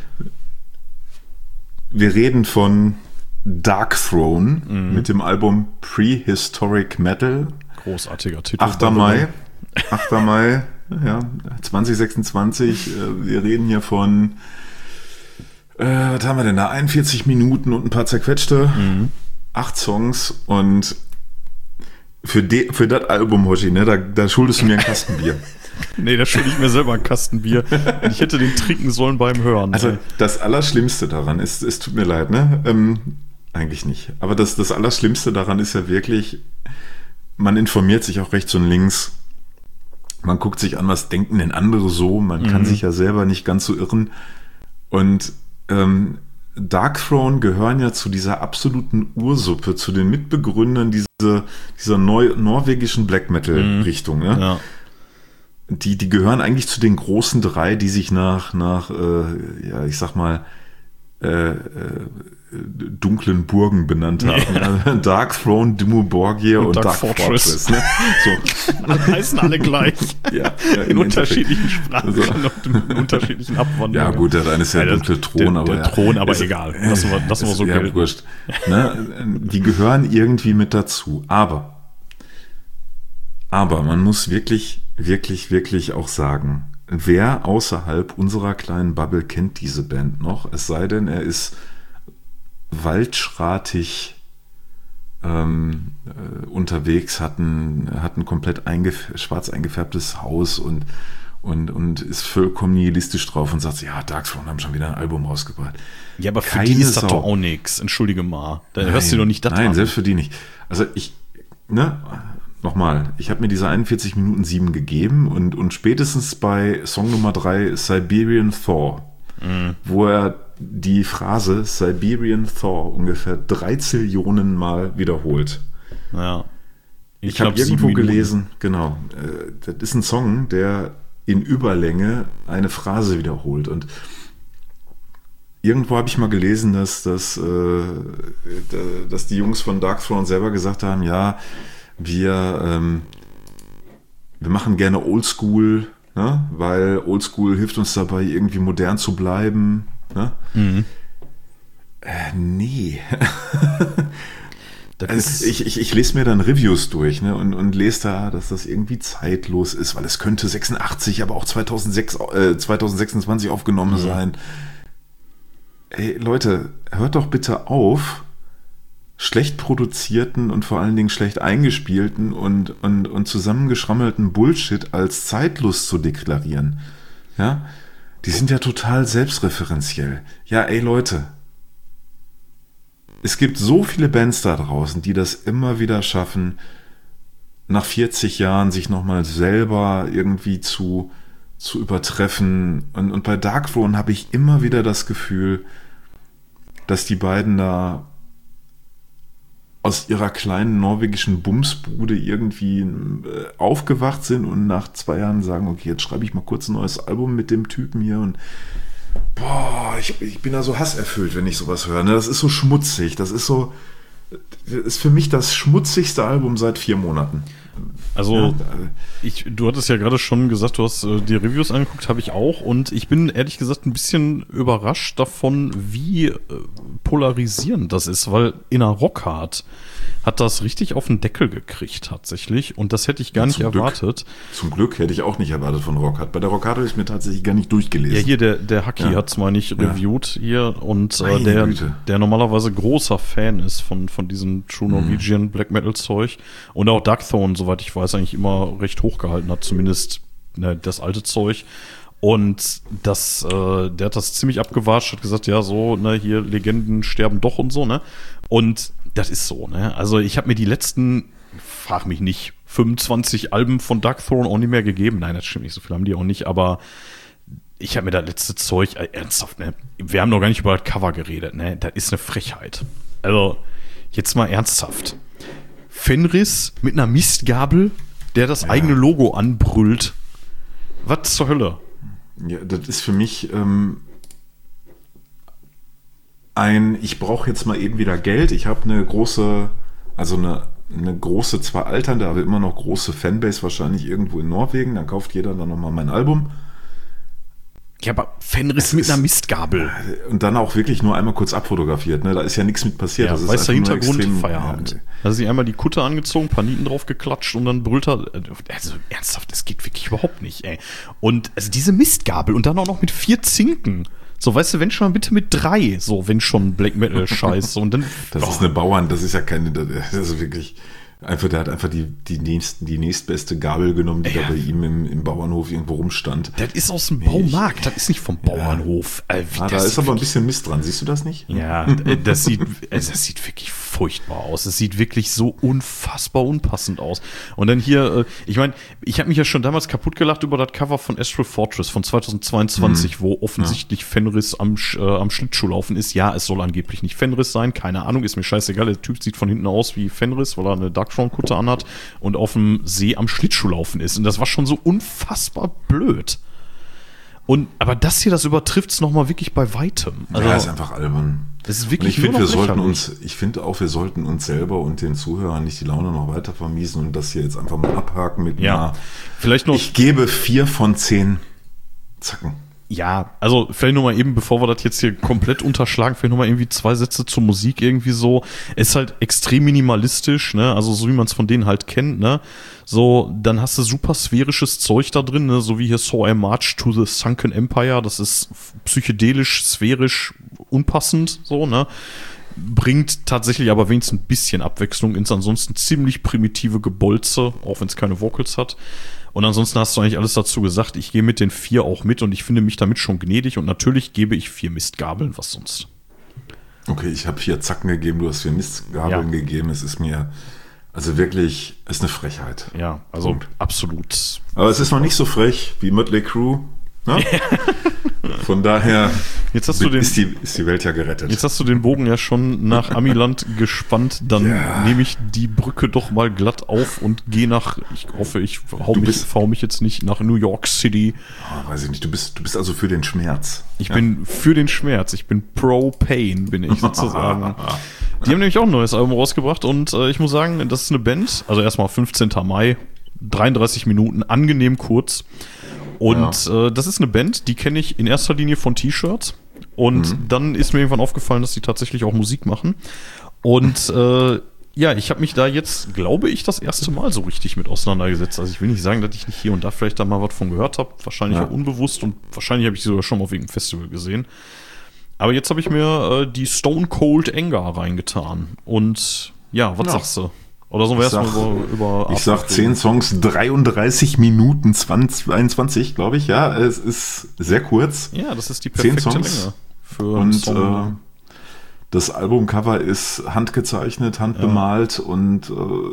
wir reden von Dark Throne mit dem Album Prehistoric Metal. Großartiger Titel. 8. Mai, ja, 2026. Wir reden hier von, was haben wir denn da? 41 Minuten und ein paar zerquetschte. 8 Songs und für das Album, Hoshi, ne, da schuldest du mir ein Kastenbier. Nee, da schulde ich mir selber ein Kastenbier. Und ich hätte den trinken sollen beim Hören. Also das Allerschlimmste daran ist, es tut mir leid, ne? Eigentlich nicht. Aber das Allerschlimmste daran ist ja wirklich, man informiert sich auch rechts und links. Man guckt sich an, was denken denn andere so. Man kann sich ja selber nicht ganz so irren. Und Dark Throne gehören ja zu dieser absoluten Ursuppe, zu den Mitbegründern dieser norwegischen Black Metal Richtung. Ne? Ja. Die gehören eigentlich zu den großen 3, die sich nach ich sag mal, dunklen Burgen benannt haben. Ja. Dark Throne, Dimmu Borgir und Dark Fortress. Ne? So. Heißen alle gleich. Ja, in unterschiedlichen Sprachen und in unterschiedlichen Abwandlungen. Ja gut, der eine ist ja der dunkle Thron, der Thron, aber egal. Lassen wir so gelten. Wurscht. Ne? Die gehören irgendwie mit dazu. Aber man muss wirklich, wirklich, wirklich auch sagen, wer außerhalb unserer kleinen Bubble kennt diese Band noch? Es sei denn, er ist waldschratig unterwegs, hat ein komplett schwarz eingefärbtes Haus und ist vollkommen nihilistisch drauf und sagt, ja, Dark Throne haben schon wieder ein Album rausgebracht. Ja, aber für die ist das doch auch nichts. Entschuldige mal. Da hörst du doch nicht das an. Nein, selbst für die nicht. Also nochmal, ich habe mir diese 41 Minuten 7 gegeben und spätestens bei Song Nummer 3, Siberian Thaw, wo er die Phrase Siberian Thaw ungefähr 3 Zillionen Mal wiederholt. Ja. Ich habe irgendwo gelesen, genau, das ist ein Song, der in Überlänge eine Phrase wiederholt. Und irgendwo habe ich mal gelesen, dass die Jungs von Darkthrone selber gesagt haben, ja, wir machen gerne Oldschool, ne? Weil Oldschool hilft uns dabei, irgendwie modern zu bleiben. Ne? Nee. Also ich lese mir dann Reviews durch, ne, und lese da, dass das irgendwie zeitlos ist, weil es könnte 86, aber auch 2026 aufgenommen sein. Ey, Leute, hört doch bitte auf, schlecht produzierten und vor allen Dingen schlecht eingespielten und zusammengeschrammelten Bullshit als zeitlos zu deklarieren. Ja? Die sind ja total selbstreferenziell. Ja, ey Leute, es gibt so viele Bands da draußen, die das immer wieder schaffen, nach 40 Jahren sich nochmal selber irgendwie zu übertreffen. Und bei Darkthrone habe ich immer wieder das Gefühl, dass die beiden da aus ihrer kleinen norwegischen Bumsbude irgendwie aufgewacht sind und nach 2 Jahren sagen, okay, jetzt schreibe ich mal kurz ein neues Album mit dem Typen hier und boah, ich bin da so hasserfüllt, wenn ich sowas höre. Ne? Das ist so schmutzig. Das ist für mich das schmutzigste Album seit 4 Monaten. Also, du hattest ja gerade schon gesagt, du hast die Reviews angeguckt, habe ich auch. Und ich bin ehrlich gesagt ein bisschen überrascht davon, wie polarisierend das ist, weil in einer Rockhard hat das richtig auf den Deckel gekriegt tatsächlich. Und das hätte ich gar nicht erwartet. Zum Glück hätte ich auch nicht erwartet von Rockhard. Bei der Rockhard habe ich mir tatsächlich gar nicht durchgelesen. Ja, hier der Haki hat es mal nicht reviewed hier. Und der normalerweise großer Fan ist von diesem True Norwegian Black Metal Zeug. Und auch Darkthrone, soweit ich weiß, eigentlich immer recht hochgehalten hat. Zumindest das alte Zeug. Und der hat das ziemlich abgewatscht, hat gesagt, ja, so, ne, hier Legenden sterben doch und so, ne? Und das ist so, ne? Also ich habe mir die letzten, frag mich nicht, 25 Alben von Darkthrone auch nicht mehr gegeben. Nein, das stimmt nicht, so viel haben die auch nicht, aber ich habe mir das letzte Zeug, ernsthaft, ne? Wir haben noch gar nicht über das Cover geredet, ne? Das ist eine Frechheit. Also, jetzt mal ernsthaft. Fenris mit einer Mistgabel, der das eigene Logo anbrüllt. Was zur Hölle? Ja, das ist für mich ich brauche jetzt mal eben wieder Geld. Ich habe eine große, zwar alternde, aber immer noch große Fanbase wahrscheinlich irgendwo in Norwegen. Dann kauft jeder dann nochmal mein Album. Ja, aber Fenris mit einer Mistgabel. Und dann auch wirklich nur einmal kurz abfotografiert. Ne? Da ist ja nichts mit passiert. Ja, das ist weißer Hintergrund, extrem, Feierabend. Ja, da hat sich einmal die Kutte angezogen, ein paar Nieten drauf geklatscht und dann brüllt er. Also ernsthaft, das geht wirklich überhaupt nicht, ey. Und also diese Mistgabel und dann auch noch mit 4 Zinken. So, weißt du, wenn schon bitte mit 3, so, wenn schon Black Metal Scheiß. So, und dann, das ist eine Bauern, das ist ja keine, das ist wirklich, der hat einfach die nächstbeste Gabel genommen, die da bei ihm im Bauernhof irgendwo rumstand. Das ist aus dem Baumarkt, das ist nicht vom Bauernhof. Da ist aber ein bisschen Mist dran, siehst du das nicht? Ja, das sieht wirklich furchtbar aus. Es sieht wirklich so unfassbar unpassend aus. Und dann hier, ich meine, ich habe mich ja schon damals kaputt gelacht über das Cover von Astral Fortress von 2022, wo offensichtlich Fenris am Schlittschuhlaufen ist. Ja, es soll angeblich nicht Fenris sein, keine Ahnung, ist mir scheißegal. Der Typ sieht von hinten aus wie Fenris, weil er eine Darkthrone-Kutte anhat und auf dem See am Schlittschuhlaufen ist. Und das war schon so unfassbar blöd. Aber das hier, das übertrifft es nochmal wirklich bei weitem. Also, ja, ist einfach albern. Das ist wirklich ich finde auch, wir sollten uns selber und den Zuhörern nicht die Laune noch weiter vermiesen und das hier jetzt einfach mal abhaken mit vielleicht noch. Ich gebe 4 von 10 Zacken. Ja, also vielleicht nochmal eben, bevor wir das jetzt hier komplett unterschlagen, vielleicht nochmal irgendwie 2 Sätze zur Musik irgendwie so. Es ist halt extrem minimalistisch, ne, also so wie man es von denen halt kennt, ne. So, dann hast du super sphärisches Zeug da drin, ne, so wie hier So I March to the Sunken Empire, das ist psychedelisch, sphärisch, unpassend, so, ne. Bringt tatsächlich aber wenigstens ein bisschen Abwechslung ins ansonsten ziemlich primitive Gebolze, auch wenn es keine Vocals hat. Und ansonsten hast du eigentlich alles dazu gesagt. Ich gehe mit den 4 auch mit und ich finde mich damit schon gnädig. Und natürlich gebe ich 4 Mistgabeln, was sonst. Okay, ich habe 4 Zacken gegeben, du hast 4 Mistgabeln gegeben. Es ist mir Also wirklich, ist eine Frechheit. Ja, also Punkt. absolut. Aber es ist noch nicht so frech wie Mötley Crüe. Ne? Von daher Jetzt hast du ist die Welt ja gerettet. Jetzt hast du den Bogen ja schon nach Amiland gespannt. Dann nehme ich die Brücke doch mal glatt auf und gehe nach, ich hoffe, ich fahre mich jetzt nicht nach New York City. Oh, weiß ich nicht, du bist also für den Schmerz. Ich bin für den Schmerz. Ich bin pro Pain, bin ich sozusagen. Die haben nämlich auch ein neues Album rausgebracht und ich muss sagen, das ist eine Band, also erstmal 15. Mai, 33 Minuten, angenehm kurz. Und das ist eine Band, die kenne ich in erster Linie von T-Shirts. Und dann ist mir irgendwann aufgefallen, dass die tatsächlich auch Musik machen. Und ich habe mich da jetzt, glaube ich, das erste Mal so richtig mit auseinandergesetzt. Also ich will nicht sagen, dass ich nicht hier und da vielleicht da mal was von gehört habe. Wahrscheinlich auch unbewusst und wahrscheinlich habe ich sie sogar schon mal auf irgendeinem Festival gesehen. Aber jetzt habe ich mir die Stone Cold Anger reingetan. Und was sagst du? Oder sollen wir erstmal über ich sag 10 Songs, 33 Minuten 21, glaube ich. Ja, es ist sehr kurz. Ja, das ist die perfekte Länge für einen Song. Das Albumcover ist handgezeichnet, handbemalt und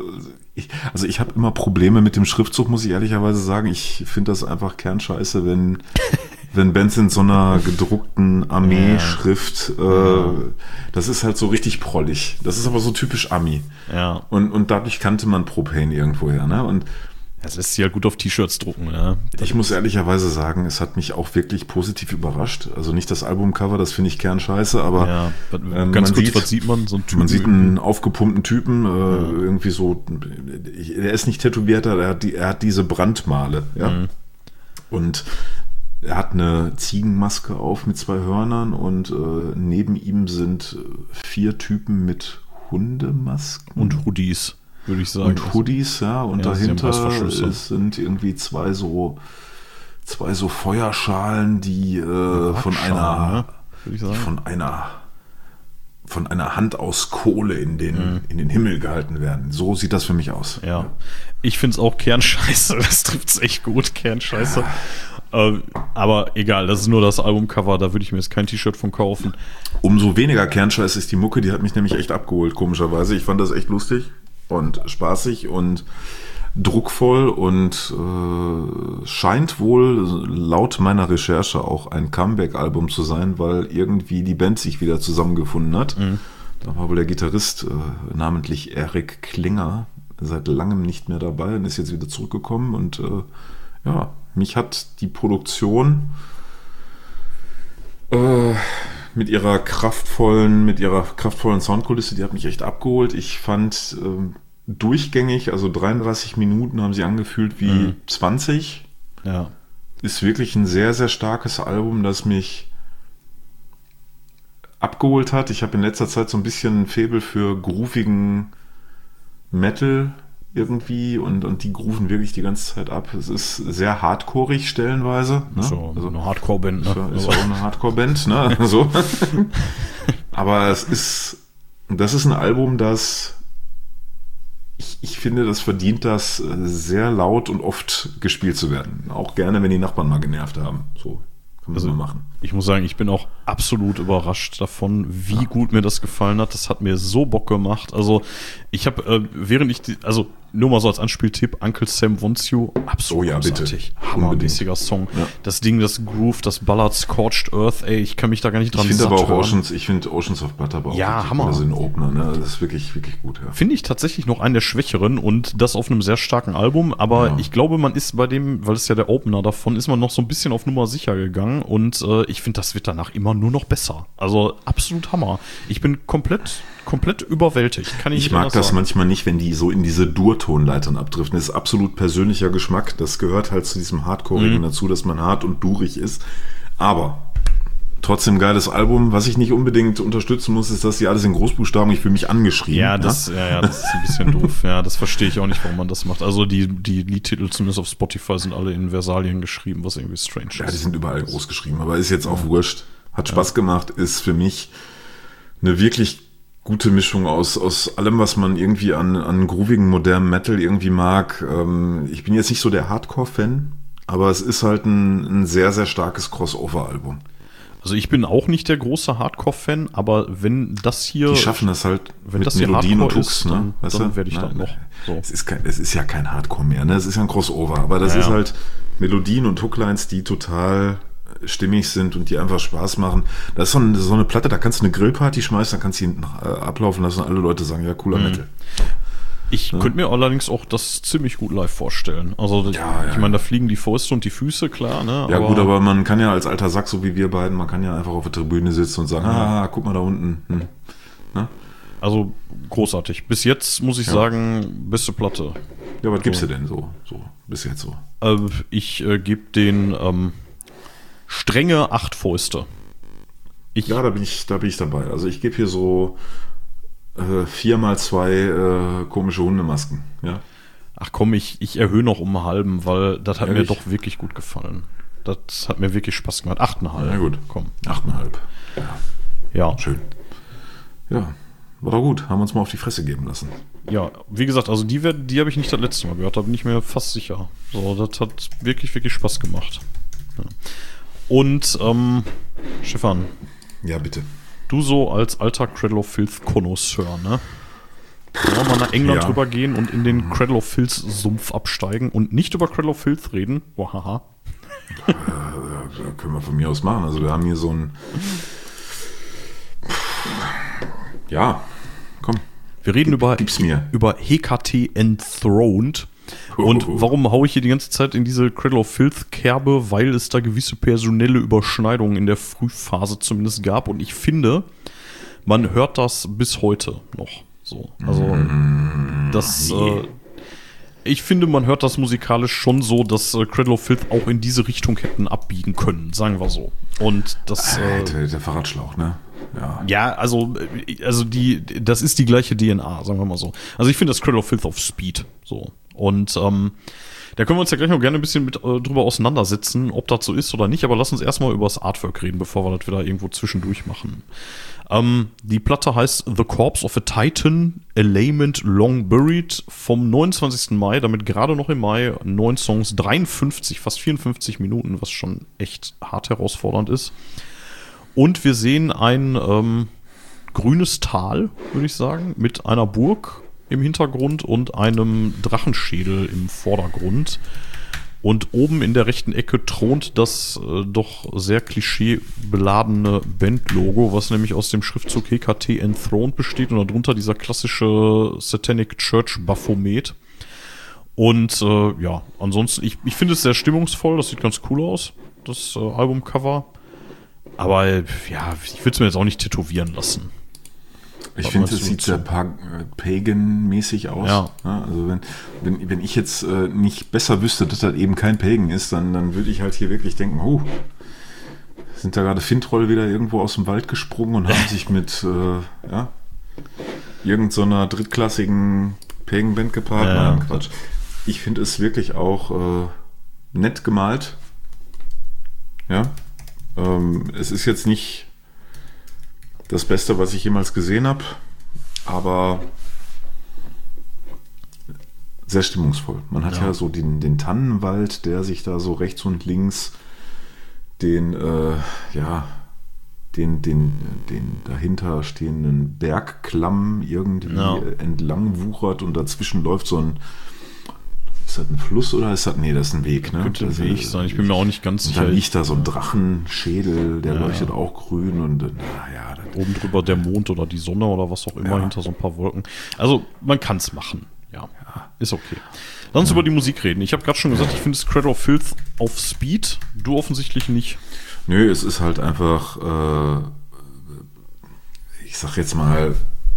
ich habe immer Probleme mit dem Schriftzug, muss ich ehrlicherweise sagen. Ich finde das einfach kernscheiße, wenn Bands in so einer gedruckten Armee-Schrift, das ist halt so richtig prollig. Das ist aber so typisch Ami. Ja. Und dadurch kannte man Propane irgendwoher, ne? Und das lässt sich ja gut auf T-Shirts drucken, ja. Ich muss ehrlicherweise sagen, es hat mich auch wirklich positiv überrascht. Also nicht das Albumcover, das finde ich kernscheiße, aber ganz kurz, was sieht man? So einen Typen, man sieht einen aufgepumpten Typen, irgendwie so, er ist nicht tätowiert, er hat diese Brandmale, ja. Und er hat eine Ziegenmaske auf mit 2 Hörnern und neben ihm sind 4 Typen mit Hundemasken. Und Hoodies, würde ich sagen. Und Hoodies, ja. Und dahinter sind irgendwie zwei so Feuerschalen, die von einer Hand aus Kohle in den Himmel gehalten werden. So sieht das für mich aus. Ja. Ich finde es auch Kernscheiße. Das trifft es echt gut, Kernscheiße. Aber egal, das ist nur das Albumcover, da würde ich mir jetzt kein T-Shirt von kaufen. Umso weniger Kernscheiß ist die Mucke, die hat mich nämlich echt abgeholt, komischerweise. Ich fand das echt lustig und spaßig und druckvoll und scheint wohl laut meiner Recherche auch ein Comeback-Album zu sein, weil irgendwie die Band sich wieder zusammengefunden hat. Da war wohl der Gitarrist, namentlich Erik Klinger, seit langem nicht mehr dabei und ist jetzt wieder zurückgekommen und mich hat die Produktion mit ihrer kraftvollen Soundkulisse, die hat mich echt abgeholt. Ich fand durchgängig, also 33 Minuten haben sie angefühlt wie 20. Ja. Ist wirklich ein sehr, sehr starkes Album, das mich abgeholt hat. Ich habe in letzter Zeit so ein bisschen ein Faible für groovigen Metal irgendwie und die grooven wirklich die ganze Zeit ab. Es ist sehr hardcoreig stellenweise. Ne? So, also eine Hardcore-Band. Ne? Ist auch eine Hardcore-Band. Ne? So. Aber das ist ein Album, das ich finde, das verdient das, sehr laut und oft gespielt zu werden. Auch gerne, wenn die Nachbarn mal genervt haben. So kann man mal machen. Ich muss sagen, ich bin auch absolut überrascht davon, wie gut mir das gefallen hat. Das hat mir so Bock gemacht. Also ich habe, nur mal so als Anspieltipp, Uncle Sam Wants You, absolut großartig. Hammermäßiger Song. Ja. Das Ding, das Groove, das ballert Scorched Earth, ey, ich kann mich da gar nicht dran Ich finde Oceans of Butter auch Hammer. Also ein Opener, ne? Das ist wirklich, wirklich gut. Ja. Finde ich tatsächlich noch einen der schwächeren und das auf einem sehr starken Album, aber ich glaube, man ist bei dem, weil es ja der Opener davon, ist man noch so ein bisschen auf Nummer sicher gegangen und ich finde, das wird danach immer nur noch besser. Also absolut Hammer. Ich bin komplett überwältigt. Ich mag das manchmal nicht, wenn die so in diese Durtonleitern abdriften. Das ist absolut persönlicher Geschmack. Das gehört halt zu diesem Hardcore-Regen dazu, dass man hart und durig ist. Aber trotzdem geiles Album. Was ich nicht unbedingt unterstützen muss, ist, dass die alles in Großbuchstaben, ich fühle mich angeschrieben. Ja, das ist ein bisschen doof. Ja, das verstehe ich auch nicht, warum man das macht. Also die Liedtitel zumindest auf Spotify sind alle in Versalien geschrieben, was irgendwie strange ist. Ja, die sind überall groß geschrieben, aber ist jetzt auch wurscht. Hat Spaß gemacht, ist für mich eine wirklich gute Mischung aus allem, was man irgendwie an groovigen, modernen Metal irgendwie mag. Ich bin jetzt nicht so der Hardcore-Fan, aber es ist halt ein sehr, sehr starkes Crossover-Album. Also ich bin auch nicht der große Hardcore-Fan, aber wenn das hier... Die schaffen das halt wenn mit das hier Melodien und Hardcore Hooks, ist, ne? dann werde ich das noch. So. Es ist ja kein Hardcore mehr, ne? Es ist ja ein Crossover, aber das ist halt Melodien und Hooklines, die total stimmig sind und die einfach Spaß machen. Das ist so eine Platte, da kannst du eine Grillparty schmeißen, da kannst du ihn ablaufen lassen und alle Leute sagen, ja, cooler Metal. Ich könnte mir allerdings auch das ziemlich gut live vorstellen. Also ich meine, da fliegen die Fäuste und die Füße, klar, ne? Ja gut, aber man kann ja als alter Sack, so wie wir beiden, man kann ja einfach auf der Tribüne sitzen und sagen, guck mal da unten. Ne? Also großartig. Bis jetzt muss ich sagen, beste Platte. Ja, was gibst du denn so bis jetzt so? Ich gebe den strenge 8 Fäuste. Ja, da bin ich dabei. Also ich gebe hier so 4x2 komische Hundemasken. Ja. Ach komm, ich erhöhe noch um einen halben, weil das hat Ehrlich? mir doch wirklich gut gefallen. Das hat mir wirklich Spaß gemacht. 8,5. Na gut, Komm. 8,5. Ja. Schön. Ja, war doch gut. Haben wir uns mal auf die Fresse geben lassen. Ja, wie gesagt, also die habe ich nicht das letzte Mal gehört, da bin ich mir fast sicher. So, das hat wirklich, wirklich Spaß gemacht. Ja. Und, Stefan. Ja, bitte. Du so als alter Cradle of Filth Connoisseur, ne? Wollen wir mal nach England drüber gehen und in den Cradle of Filth Sumpf absteigen und nicht über Cradle of Filth reden? Wahaha. Können wir von mir aus machen. Also wir haben hier so ein... Ja, komm. Wir reden Gib's mir. über HKT Enthroned. Und warum haue ich hier die ganze Zeit in diese Cradle of Filth Kerbe? Weil es da gewisse personelle Überschneidungen in der Frühphase zumindest gab. Und ich finde, man hört das bis heute noch. So, also ich finde, man hört das musikalisch schon so, dass Cradle of Filth auch in diese Richtung hätten abbiegen können, sagen wir so. Und das der Fahrradschlauch, ne? Ja, also das ist die gleiche DNA, sagen wir mal so. Also ich finde das Cradle of Filth auf Speed. So. Und da können wir uns ja gleich noch gerne ein bisschen drüber auseinandersetzen, ob das so ist oder nicht, aber lass uns erstmal über das Artwork reden, bevor wir das wieder irgendwo zwischendurch machen. Die Platte heißt The Corpse of a Titan, A Lament Long Buried vom 29. Mai, damit gerade noch im Mai, 9 Songs, 53, fast 54 Minuten, was schon echt hart herausfordernd ist. Und wir sehen ein grünes Tal, würde ich sagen, mit einer Burg im Hintergrund und einem Drachenschädel im Vordergrund. Und oben in der rechten Ecke thront das doch sehr klischeebeladene Bandlogo, was nämlich aus dem Schriftzug HKT Enthroned besteht und darunter dieser klassische Satanic Church Baphomet. Und ansonsten, ich finde es sehr stimmungsvoll, das sieht ganz cool aus, das Albumcover. Aber ja, ich würde es mir jetzt auch nicht tätowieren lassen. Ich finde, es sieht sehr Pagan-mäßig aus. Ja. Also wenn ich jetzt nicht besser wüsste, dass das eben kein Pagan ist, dann würde ich halt hier wirklich denken, sind da gerade Fintroll wieder irgendwo aus dem Wald gesprungen und haben sich mit irgend so einer drittklassigen Pagan-Band gepaart. Ja, Nein, Quatsch. Ich finde es wirklich auch nett gemalt. Ja. Es ist jetzt nicht das Beste, was ich jemals gesehen habe, aber sehr stimmungsvoll. Man hat ja so den Tannenwald, der sich da so rechts und links den dahinter stehenden Bergklamm irgendwie entlang wuchert und dazwischen läuft so ein... Ist das ein Fluss oder ist das... Nee, das ist ein Weg. Ne? Könnte ein Weg sein, ich bin mir auch nicht ganz sicher. Da liegt da so ein Drachenschädel, der leuchtet auch grün und oben drüber der Mond oder die Sonne oder was auch immer hinter so ein paar Wolken. Also man kann es machen, ist okay. Lass uns über die Musik reden. Ich habe gerade schon gesagt, ich finde es Cradle of Filth auf Speed, du offensichtlich nicht. Nö, es ist halt einfach, ich sag jetzt mal,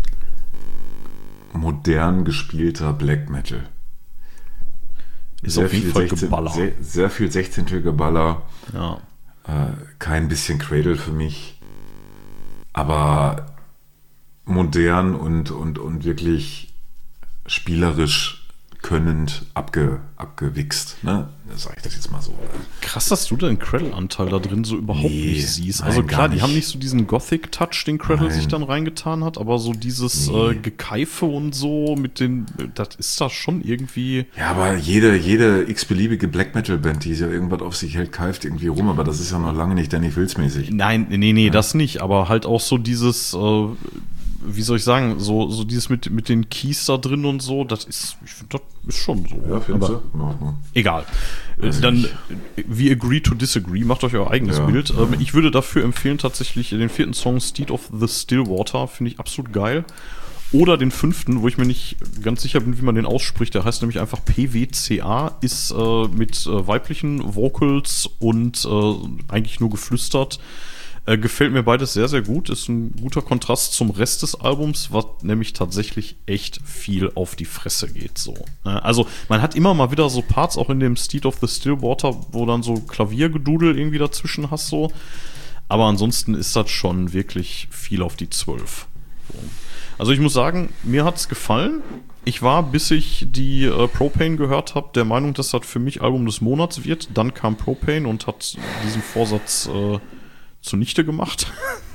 modern gespielter Black Metal. Ist auf jeden Fall Geballer. Sehr viel 16. Geballer. Ja. Kein bisschen Cradle für mich. Aber modern und wirklich spielerisch könnend abgewichst. Ne? Sag ich das jetzt mal so. Krass, dass du den Cradle-Anteil da drin so überhaupt nicht siehst. Nein, Also klar, die nicht. haben nicht so diesen Gothic-Touch, den Cradle sich dann reingetan hat, aber so dieses Gekeife und so mit den, das ist da schon irgendwie... Ja, aber jede x-beliebige Black-Metal-Band, die ja irgendwas auf sich hält, keift irgendwie rum, aber das ist ja noch lange nicht Danny Filz-mäßig. Nein, nee, das nicht, aber halt auch so dieses... wie soll ich sagen, so dieses mit den Keys da drin und so, das ist, ich finde, das ist schon so. Ja, findest du? Egal. Dann, we agree to disagree, macht euch euer eigenes Bild. Ich würde dafür empfehlen, tatsächlich den 4. Song, Steed of the Stillwater, finde ich absolut geil. Oder den 5., wo ich mir nicht ganz sicher bin, wie man den ausspricht. Der heißt nämlich einfach PWCA, ist mit weiblichen Vocals und eigentlich nur geflüstert. Gefällt mir beides sehr, sehr gut. Ist ein guter Kontrast zum Rest des Albums, was nämlich tatsächlich echt viel auf die Fresse geht. So. Also man hat immer mal wieder so Parts, auch in dem Steed of the Stillwater, wo dann so Klaviergedudel irgendwie dazwischen hast. So. Aber ansonsten ist das schon wirklich viel auf die 12. So. Also ich muss sagen, mir hat's gefallen. Ich war, bis ich die Propane gehört habe, der Meinung, dass das für mich Album des Monats wird. Dann kam Propane und hat diesen Vorsatz zunichte gemacht.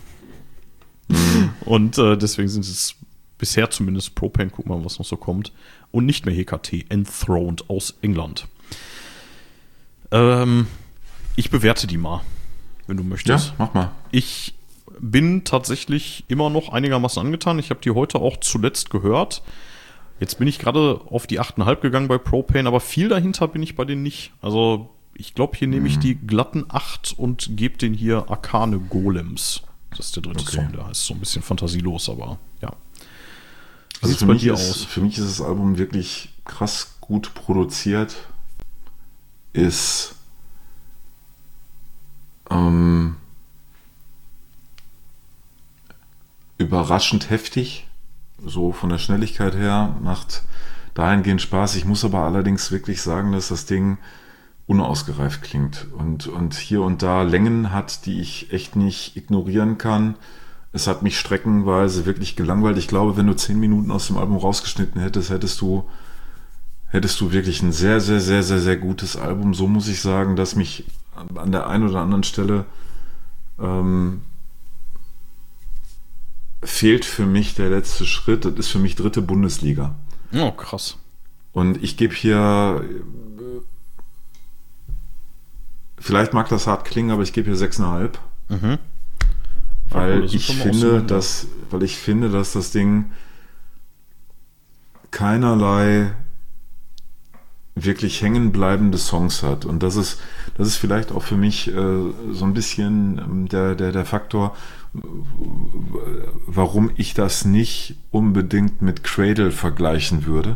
Und deswegen sind es bisher zumindest Propane, guck mal, was noch so kommt. Und nicht mehr HKT, Enthroned aus England. Ich bewerte die mal, wenn du möchtest. Ja, mach mal. Ich bin tatsächlich immer noch einigermaßen angetan. Ich habe die heute auch zuletzt gehört. Jetzt bin ich gerade auf die 8,5 gegangen bei Propane, aber viel dahinter bin ich bei denen nicht. Also ich glaube, hier nehme ich die glatten 8 und gebe den hier Arkane Golems. Das ist der dritte Song, der heißt so ein bisschen fantasielos, aber ja. Wie Also sieht's bei dir aus? Für mich ist das Album wirklich krass gut produziert. Ist überraschend heftig, so von der Schnelligkeit her, macht dahingehend Spaß. Ich muss aber allerdings wirklich sagen, dass das Ding unausgereift klingt und hier und da Längen hat, die ich echt nicht ignorieren kann. Es hat mich streckenweise wirklich gelangweilt. Ich glaube, wenn du 10 Minuten aus dem Album rausgeschnitten hättest, hättest du wirklich ein sehr, sehr, sehr, sehr, sehr gutes Album. So muss ich sagen, dass mich an der einen oder anderen Stelle fehlt für mich der letzte Schritt. Das ist für mich 3. Bundesliga. Oh, krass. Und ich gebe hier, vielleicht mag das hart klingen, aber ich gebe hier 6,5. Mhm. Weil ich finde, dass das Ding keinerlei wirklich hängenbleibende Songs hat. Und das ist vielleicht auch für mich so ein bisschen der Faktor, warum ich das nicht unbedingt mit Cradle vergleichen würde.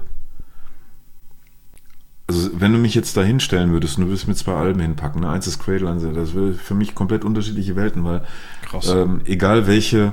Also wenn du mich jetzt da hinstellen würdest und du würdest mir 2 Alben hinpacken, ne? Eins ist Cradle, das wäre für mich komplett unterschiedliche Welten, weil egal welche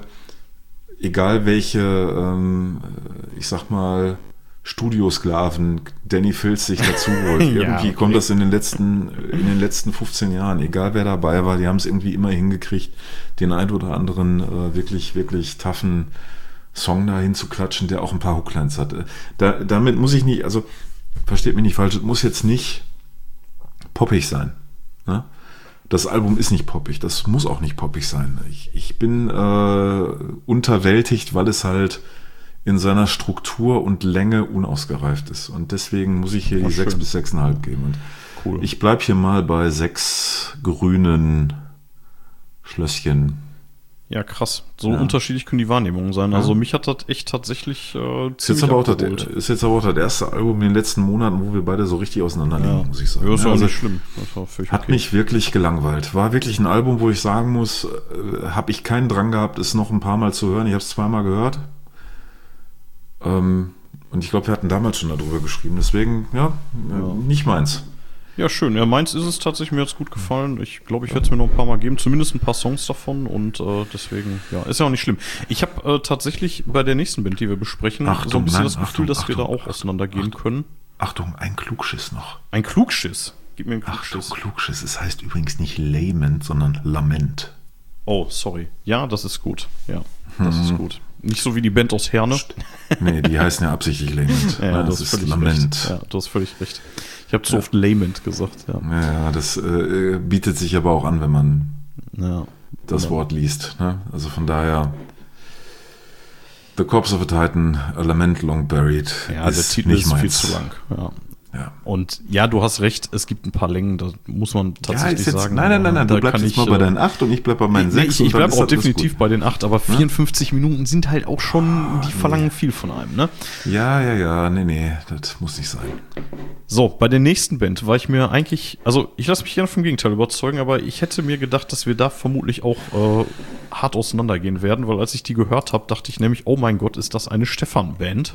ich sag mal Studiosklaven Danny Filz sich dazu holt. Irgendwie kommt das in den letzten 15 Jahren, egal wer dabei war, die haben es irgendwie immer hingekriegt, den ein oder anderen wirklich, wirklich toughen Song da hinzuklatschen, der auch ein paar Hooklines hat. Damit muss ich nicht, also versteht mich nicht falsch, es muss jetzt nicht poppig sein. Ne? Das Album ist nicht poppig, das muss auch nicht poppig sein. Ich bin unterwältigt, weil es halt in seiner Struktur und Länge unausgereift ist. Und deswegen muss ich hier die 6 bis 6,5 geben. Und cool. Ich bleibe hier mal bei 6 grünen Schlösschen. Ja, krass. So unterschiedlich können die Wahrnehmungen sein. Also mich hat das echt tatsächlich ist jetzt aber auch das erste Album in den letzten Monaten, wo wir beide so richtig auseinanderliegen, muss ich sagen. Ja, ist auch nicht schlimm. Das war hat mich wirklich gelangweilt. War wirklich ein Album, wo ich sagen muss, habe ich keinen Drang gehabt, es noch ein paar Mal zu hören. Ich habe es 2-mal gehört. Und ich glaube, wir hatten damals schon darüber geschrieben. Deswegen, nicht meins. Ja, schön. Ja, meins ist es tatsächlich, mir hat's gut gefallen. Ich glaube, ich werde es mir noch ein paar Mal geben. Zumindest ein paar Songs davon. Und deswegen, ja, ist ja auch nicht schlimm. Ich habe tatsächlich bei der nächsten Band, die wir besprechen, so ein bisschen das Gefühl, dass wir da auch auseinandergehen können. Achtung, ein Klugschiss noch. Ein Klugschiss? Gib mir einen Klugschiss. Achtung, Klugschiss. Es heißt übrigens nicht Lament, sondern Lament. Oh, sorry. Ja, das ist gut. Ja, das ist gut. Nicht so wie die Band aus Herne. Nee, die heißen ja absichtlich Lament. Ja, das ist Lament. Recht. Ja, du hast völlig recht. Ich habe zu oft Lament gesagt. Ja, das bietet sich aber auch an, wenn man das Wort liest. Ne? Also von daher, The Corpse of a Titan, A Lament Long Buried. Ja, der Titel ist viel zu lang. Ja. Und ja, du hast recht, es gibt ein paar Längen, da muss man tatsächlich sagen. Nein, du bleibst jetzt mal bei deinen 8 und ich bleib bei meinen 6. Ich bleib auch definitiv bei den 8, aber 54 Minuten sind halt auch schon, die verlangen viel von einem, ne? Ja, nee, das muss nicht sein. So, bei der nächsten Band war ich mir eigentlich, also ich lasse mich gerne vom Gegenteil überzeugen, aber ich hätte mir gedacht, dass wir da vermutlich auch hart auseinandergehen werden, weil als ich die gehört habe, dachte ich nämlich, oh mein Gott, ist das eine Stefan-Band?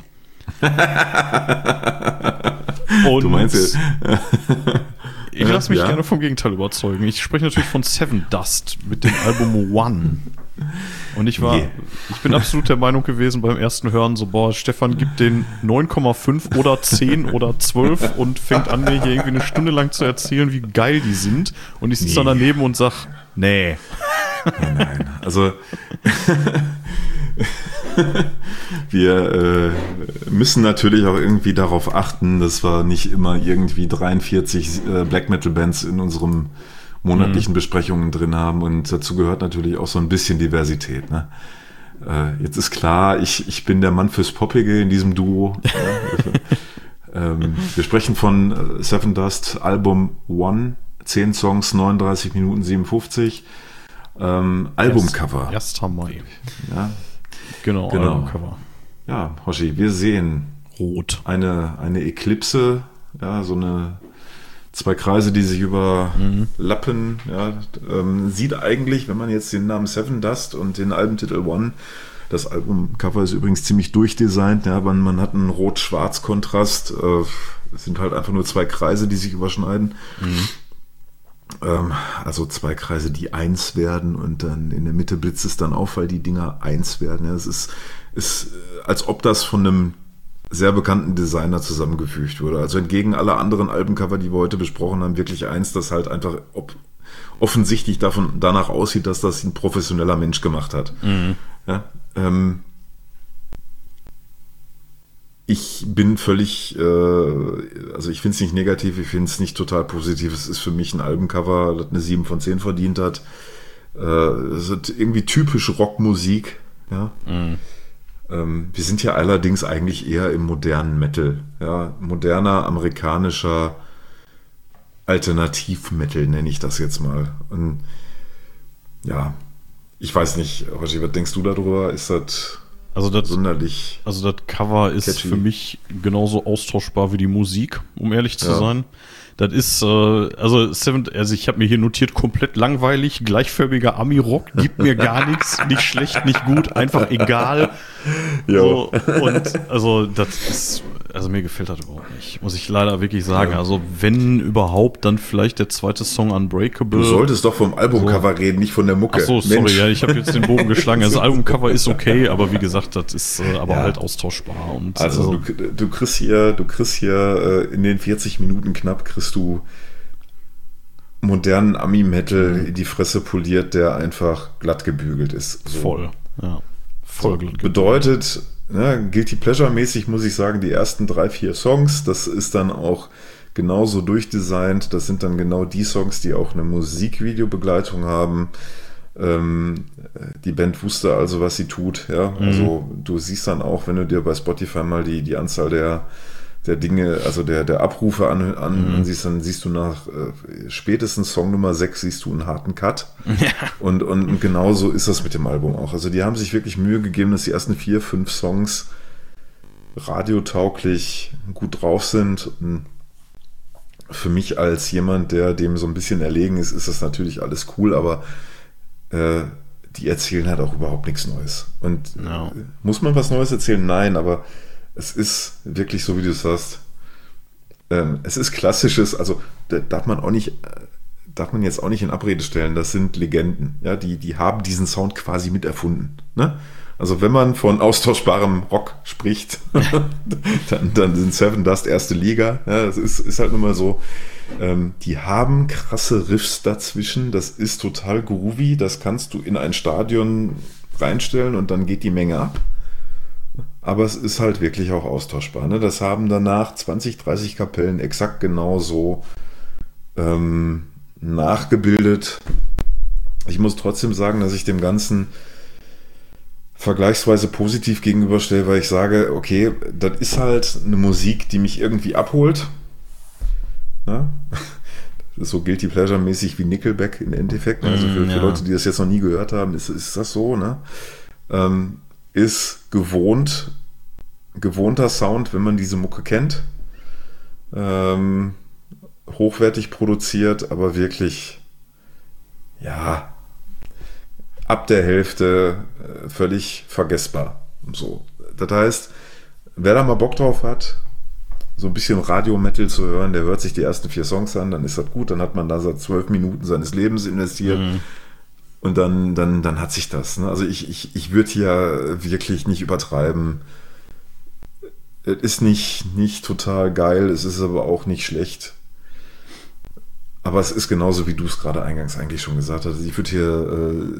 Und du meinst jetzt? Ich lasse mich gerne vom Gegenteil überzeugen. Ich spreche natürlich von Seven Dust mit dem Album One. Und ich bin absolut der Meinung gewesen beim ersten Hören, so, Stefan gibt den 9,5 oder 10 oder 12 und fängt an, mir hier irgendwie eine Stunde lang zu erzählen, wie geil die sind. Und ich sitze dann daneben und sag, nee. Nein. Also wir müssen natürlich auch irgendwie darauf achten, dass wir nicht immer irgendwie 43 Black Metal Bands in unserem monatlichen Besprechungen drin haben, und dazu gehört natürlich auch so ein bisschen Diversität. Ne? Jetzt ist klar, ich bin der Mann fürs Poppige in diesem Duo. Wir sprechen von Seven Dust, Album One, 10 Songs, 39 Minuten 57. Albumcover. 1. Mai. Ja. Genau. Albumcover. Ja, Hoshi, wir sehen rot. Eine Eklipse, ja, so eine 2 Kreise, die sich überlappen. Ja, sieht eigentlich, wenn man jetzt den Namen Seven Dust und den Albumtitel One, das Albumcover ist übrigens ziemlich durchdesignt, ja, man hat einen Rot-Schwarz-Kontrast, es sind halt einfach nur 2 Kreise, die sich überschneiden. Also 2 Kreise, die 1 werden, und dann in der Mitte blitzt es dann auf, weil die Dinger 1 werden. Ja, es ist als ob das von einem sehr bekannten Designer zusammengefügt wurde. Also entgegen aller anderen Albencover, die wir heute besprochen haben, wirklich eins, das halt einfach offensichtlich danach aussieht, dass das ein professioneller Mensch gemacht hat. Ja, ich bin völlig, also ich finde es nicht negativ, ich finde es nicht total positiv. Es ist für mich ein Albencover, das eine 7 von 10 verdient hat. Es ist irgendwie typisch Rockmusik. Ja. Wir sind ja allerdings eigentlich eher im modernen Metal. Ja. Moderner, amerikanischer Alternativ-Metal nenne ich das jetzt mal. Und ja, ich weiß nicht, Roger, was denkst du darüber? Ist das... sonderlich. Also das Cover ist catchy. Für mich genauso austauschbar wie die Musik, um ehrlich zu sein. Das ist, ich habe mir hier notiert, komplett langweilig, gleichförmiger Ami-Rock, gibt mir gar nichts, nicht schlecht, nicht gut, einfach egal. So, und also das ist, also mir gefällt das überhaupt nicht, muss ich leider wirklich sagen. Ja. Also wenn überhaupt, dann vielleicht der zweite Song Unbreakable. Du solltest doch vom Albumcover reden, nicht von der Mucke. Ach so, sorry, ja, ich habe jetzt den Bogen geschlagen. Also das Albumcover ist okay, aber wie gesagt, das ist halt austauschbar. Und, also du kriegst hier in den 40 Minuten knapp kriegst du modernen Ami-Metal in die Fresse poliert, der einfach glatt gebügelt ist. So. Voll glatt gebügelt. Bedeutet, Guilty Pleasure-mäßig muss ich sagen, die ersten 3-4 Songs, das ist dann auch genauso durchdesignt. Das sind dann genau die Songs, die auch eine Musikvideobegleitung haben. Die Band wusste also, was sie tut. Ja? Also du siehst dann auch, wenn du dir bei Spotify mal die Anzahl der Dinge, also der Abrufe ansiehst, dann siehst du nach spätestens Song Nummer 6 siehst du einen harten Cut. Ja. Und genauso ist das mit dem Album auch. Also die haben sich wirklich Mühe gegeben, dass die ersten 4-5 Songs radiotauglich gut drauf sind. Und für mich als jemand, der dem so ein bisschen erlegen ist, ist das natürlich alles cool, aber die erzählen halt auch überhaupt nichts Neues. Und muss man was Neues erzählen? Nein, aber es ist wirklich so, wie du es sagst. Es ist klassisches, also darf man jetzt auch nicht in Abrede stellen, das sind Legenden. Ja, die haben diesen Sound quasi miterfunden. Ne? Also wenn man von austauschbarem Rock spricht, dann sind Seven Dust erste Liga. Ja, das ist halt nun mal so. Die haben krasse Riffs dazwischen. Das ist total groovy. Das kannst du in ein Stadion reinstellen und dann geht die Menge ab. aber es ist halt wirklich auch austauschbar. Ne? Das haben danach 20, 30 Kapellen exakt genauso nachgebildet. Ich muss trotzdem sagen, dass ich dem Ganzen vergleichsweise positiv gegenüberstelle, weil ich sage, okay, das ist halt eine Musik, die mich irgendwie abholt. Ne? Das ist so Guilty Pleasure-mäßig wie Nickelback im Endeffekt. Also für Leute, die das jetzt noch nie gehört haben, ist das so. Ne? Ist gewohnter Sound, wenn man diese Mucke kennt. Hochwertig produziert, aber wirklich, ja, ab der Hälfte völlig vergessbar. So. Das heißt, wer da mal Bock drauf hat, so ein bisschen Radio-Metal zu hören, der hört sich die ersten 4 Songs an, dann ist das gut, dann hat man da seit 12 Minuten seines Lebens investiert und dann hat sich das. Ne? Also ich würde hier wirklich nicht übertreiben. Es ist nicht total geil, es ist aber auch nicht schlecht. Aber es ist genauso, wie du es gerade eingangs eigentlich schon gesagt hast. Ich würde hier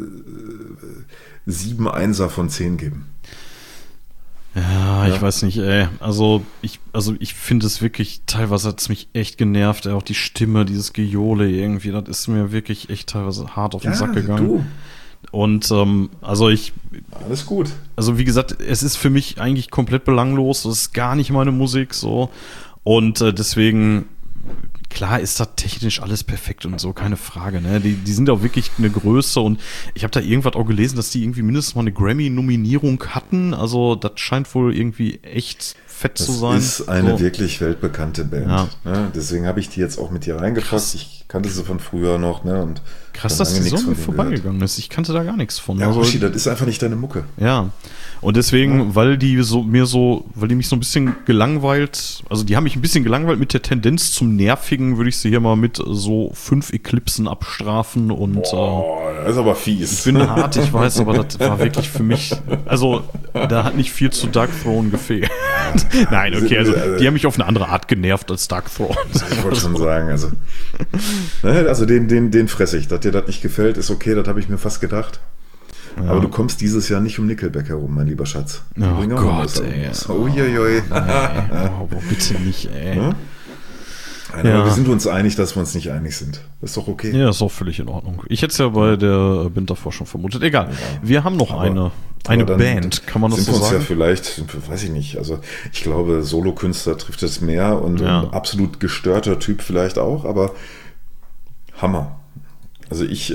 7 Einser von 10 geben. Ja, ich weiß nicht, ey. Also ich finde es wirklich, teilweise hat es mich echt genervt, ey. Auch die Stimme, dieses Gejohle irgendwie, das ist mir wirklich echt teilweise hart auf den Sack gegangen. Du. Und alles gut. Also wie gesagt, es ist für mich eigentlich komplett belanglos. Das ist gar nicht meine Musik so. Und deswegen, klar ist da technisch alles perfekt und so, keine Frage. Ne? Die sind auch wirklich eine Größe und ich habe da irgendwas auch gelesen, dass die irgendwie mindestens mal eine Grammy-Nominierung hatten. Also das scheint wohl irgendwie echt fett zu sein. Das ist eine wirklich weltbekannte Band. Ja. Ne? Deswegen habe ich die jetzt auch mit dir reingepackt. Ich kannte sie von früher noch. Ne? Und krass, dass die so an mir vorbeigegangen ist. Ich kannte da gar nichts von. Ja, Hoshi, das ist einfach nicht deine Mucke. Ja. Und deswegen, weil die mich so ein bisschen gelangweilt, also die haben mich ein bisschen gelangweilt mit der Tendenz zum Nervigen, würde ich sie hier mal mit so 5 Eklipsen abstrafen und das ist aber fies. Ich bin hart, ich weiß, aber das war wirklich für mich, also da hat nicht viel zu Dark Throne gefehlt. Nein, okay, also die haben mich auf eine andere Art genervt als Dark Throne. Ich wollte schon sagen, also den fresse ich. Dass dir das nicht gefällt, ist okay, das habe ich mir fast gedacht. Ja. Aber du kommst dieses Jahr nicht um Nickelback herum, mein lieber Schatz. Oh Gott, ey. Uiuiui. Bitte nicht, ey. Ja? Aber wir sind uns einig, dass wir uns nicht einig sind. Das ist doch okay. Ja, ist auch völlig in Ordnung. Ich hätte es ja bei der Band davor schon vermutet. Egal, wir haben noch eine Band, kann man das so sagen? Sind wir uns ja vielleicht, weiß ich nicht, also ich glaube, Solokünstler trifft es mehr und ein absolut gestörter Typ vielleicht auch, aber Hammer. Also ich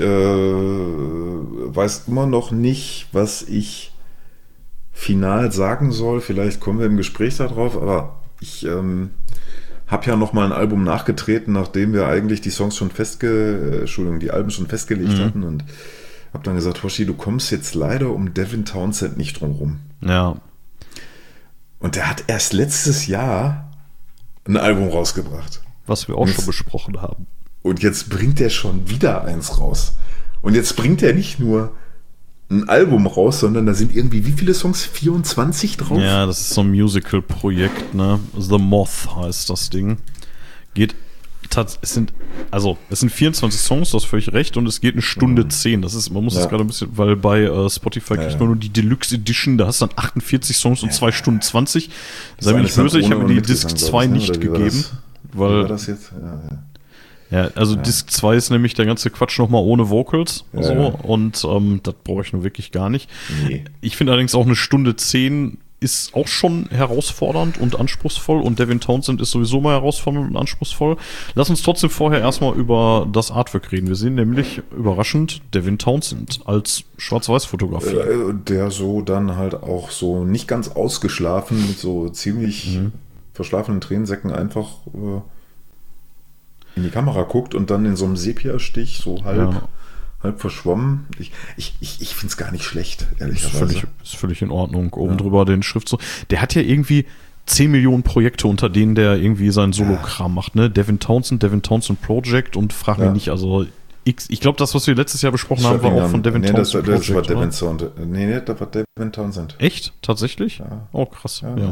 weiß immer noch nicht, was ich final sagen soll. Vielleicht kommen wir im Gespräch darauf, aber ich habe ja noch mal ein Album nachgetreten, nachdem wir eigentlich die Songs schon die Alben schon festgelegt hatten und habe dann gesagt, Hoshi, du kommst jetzt leider um Devin Townsend nicht drum rum. Ja. Und der hat erst letztes Jahr ein Album rausgebracht. Was wir auch schon besprochen haben. Und jetzt bringt er schon wieder eins raus. Und jetzt bringt er nicht nur ein Album raus, sondern da sind irgendwie, wie viele Songs? 24 drauf? Ja, das ist so ein Musical-Projekt, ne? The Moth heißt das Ding. Es sind 24 Songs, du hast völlig recht, und es geht 1:10. Das ist, man muss das gerade ein bisschen, weil bei Spotify kriegt man nur die Deluxe Edition, da hast du dann 48 Songs und 2:20. Sei mir nicht böse, ich habe mir die Disc 2 nicht gegeben. Wie war das jetzt? Ja, also Disc 2 ist nämlich der ganze Quatsch nochmal ohne Vocals und das brauche ich nur wirklich gar nicht. Nee. Ich finde allerdings auch 1:10 ist auch schon herausfordernd und anspruchsvoll und Devin Townsend ist sowieso mal herausfordernd und anspruchsvoll. Lass uns trotzdem vorher erstmal über das Artwork reden. Wir sehen nämlich überraschend Devin Townsend als Schwarz-Weiß-Fotografie. Der so dann halt auch so nicht ganz ausgeschlafen mit so ziemlich verschlafenen Tränensäcken einfach in die Kamera guckt und dann in so einem Sepia-Stich so halb verschwommen. Ich finde es gar nicht schlecht, ehrlicherweise. Ist völlig in Ordnung. Oben drüber den Schriftzug. Der hat ja irgendwie 10 Millionen Projekte, unter denen der irgendwie seinen Solo-Kram macht. Ne? Devin Townsend Project und frag mich nicht, also ich glaube, das, was wir letztes Jahr besprochen haben, war auch von Devin Townsend Project. Das war Devin Townsend. Nee, das war Devin Townsend. Echt? Tatsächlich? Ja. Oh, krass. Ja.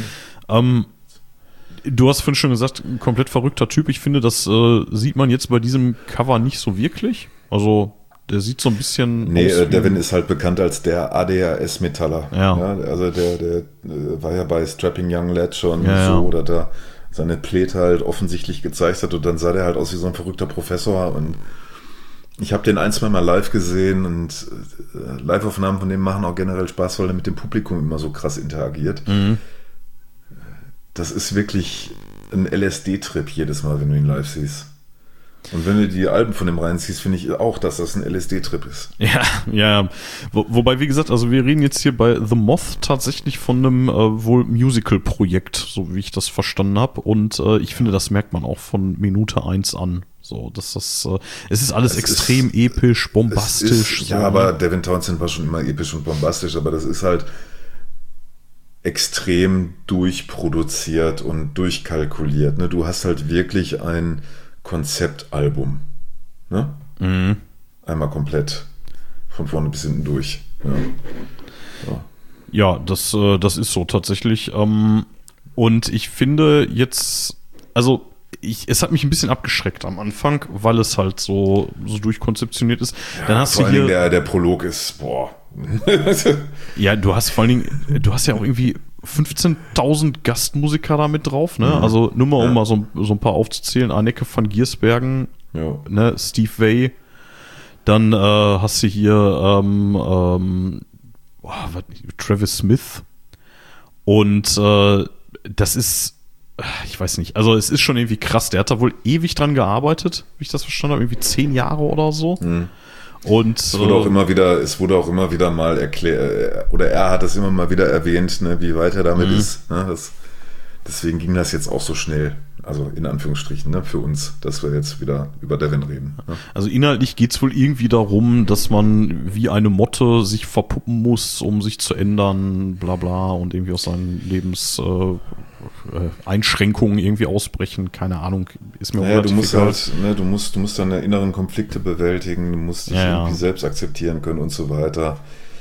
Du hast vorhin schon gesagt, ein komplett verrückter Typ. Ich finde, das sieht man jetzt bei diesem Cover nicht so wirklich. Also Der sieht so ein bisschen Nee, aus wie- Devin ist halt bekannt als der ADHS-Metaller. Ja. Also der war ja bei Strapping Young Lad schon Ja, so, ja. oder da seine Pläte halt offensichtlich gezeigt hat und dann sah der halt aus wie so ein verrückter Professor und ich habe den ein, zwei Mal live gesehen und Live-Aufnahmen von dem machen auch generell Spaß, weil er mit dem Publikum immer so krass interagiert. Das ist wirklich ein LSD-Trip jedes Mal, wenn du ihn live siehst. Und wenn du die Alben von dem reinziehst, finde ich auch, dass das ein LSD-Trip ist. Ja, ja. Wobei, wie gesagt, also wir reden jetzt hier bei The Moth tatsächlich von einem wohl Musical-Projekt, so wie ich das verstanden habe. Und ich finde, das merkt man auch von Minute 1 an. So, dass das, es ist alles extrem episch, bombastisch. Ja, so, aber Devin Townsend war schon immer episch und bombastisch, aber das ist halt extrem durchproduziert und durchkalkuliert. Ne? Du hast halt wirklich ein Konzeptalbum. Ne? Einmal komplett. Von vorne bis hinten durch. Ja, das ist so tatsächlich. Und ich finde jetzt, also es hat mich ein bisschen abgeschreckt am Anfang, weil es halt so durchkonzeptioniert ist. Dann hast Vor du allen hier, Dingen der Prolog ist, boah. ja, du hast vor allen Dingen, du hast ja auch irgendwie 15.000 Gastmusiker da mit drauf, ne? Also nur mal, um mal so ein paar aufzuzählen: Anneke van Giersbergen, Ja. ne? Steve Vai, dann hast du hier Travis Smith und das ist, ich weiß nicht, also es ist schon irgendwie krass. Der hat da wohl ewig dran gearbeitet, wie ich das verstanden habe, irgendwie 10 Jahre oder so. Und Es wurde auch immer wieder mal erklärt, oder er hat es immer mal wieder erwähnt, ne, wie weit er damit ist. Ne, deswegen ging das jetzt auch so schnell. Also in Anführungsstrichen, ne, für uns, dass wir jetzt wieder über Devin reden. Ne? Also inhaltlich geht es wohl irgendwie darum, dass man wie eine Motte sich verpuppen muss, um sich zu ändern, bla bla, und irgendwie aus seinen Einschränkungen irgendwie ausbrechen. Keine Ahnung, ist mir Naja, du musst egal. halt, ne, du musst deine inneren Konflikte bewältigen, du musst dich irgendwie selbst akzeptieren können und so weiter.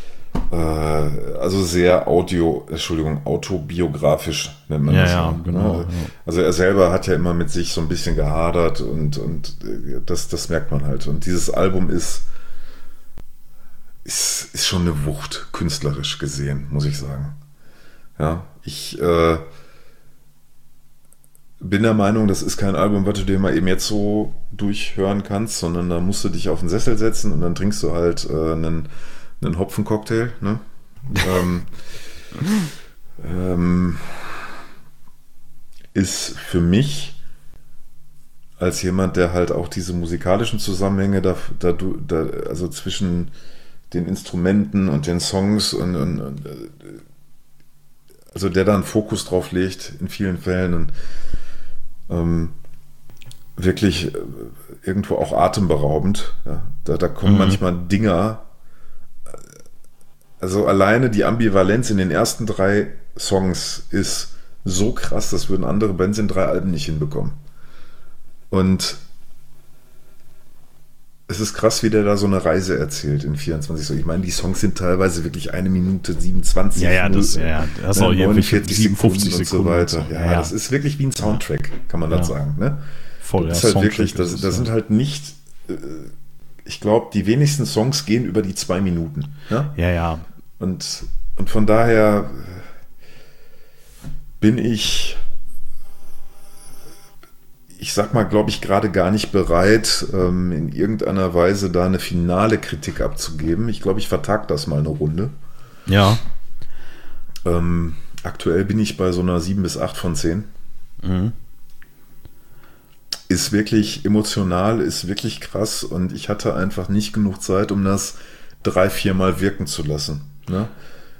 Also sehr autobiografisch nennt man das. Ja, ne? genau. Also er selber hat ja immer mit sich so ein bisschen gehadert und das merkt man halt. Und dieses Album ist schon eine Wucht, künstlerisch gesehen, muss ich sagen. Ja, ich bin der Meinung, das ist kein Album, was du dir mal eben jetzt so durchhören kannst, sondern da musst du dich auf den Sessel setzen und dann trinkst du halt einen Hopfencocktail. Ne? Ist für mich als jemand, der halt auch diese musikalischen Zusammenhänge also zwischen den Instrumenten und den Songs und also der da einen Fokus drauf legt in vielen Fällen und wirklich irgendwo auch atemberaubend. Ja. Da kommen manchmal Dinger, also alleine die Ambivalenz in den ersten 3 Songs ist so krass, das würden andere Bands in 3 Alben nicht hinbekommen. Und es ist krass, wie der da so eine Reise erzählt in 24. So, ich meine, die Songs sind teilweise wirklich 1 Minute 27. Das ist auch hier 49 57 Sekunden und so weiter. Ja, das ist wirklich wie ein Soundtrack, kann man das sagen. Ne? Voll, das ist halt wirklich, das sind halt nicht, ich glaube, die wenigsten Songs gehen über die 2 Minuten. Ne? Ja. Und von daher bin ich sag mal, glaube ich, gerade gar nicht bereit, in irgendeiner Weise da eine finale Kritik abzugeben. Ich glaube, ich vertag das mal eine Runde. Ja. Aktuell bin ich bei so einer 7 bis 8 von 10. Ist wirklich emotional, ist wirklich krass und ich hatte einfach nicht genug Zeit, um das 3-4 Mal wirken zu lassen. Ne?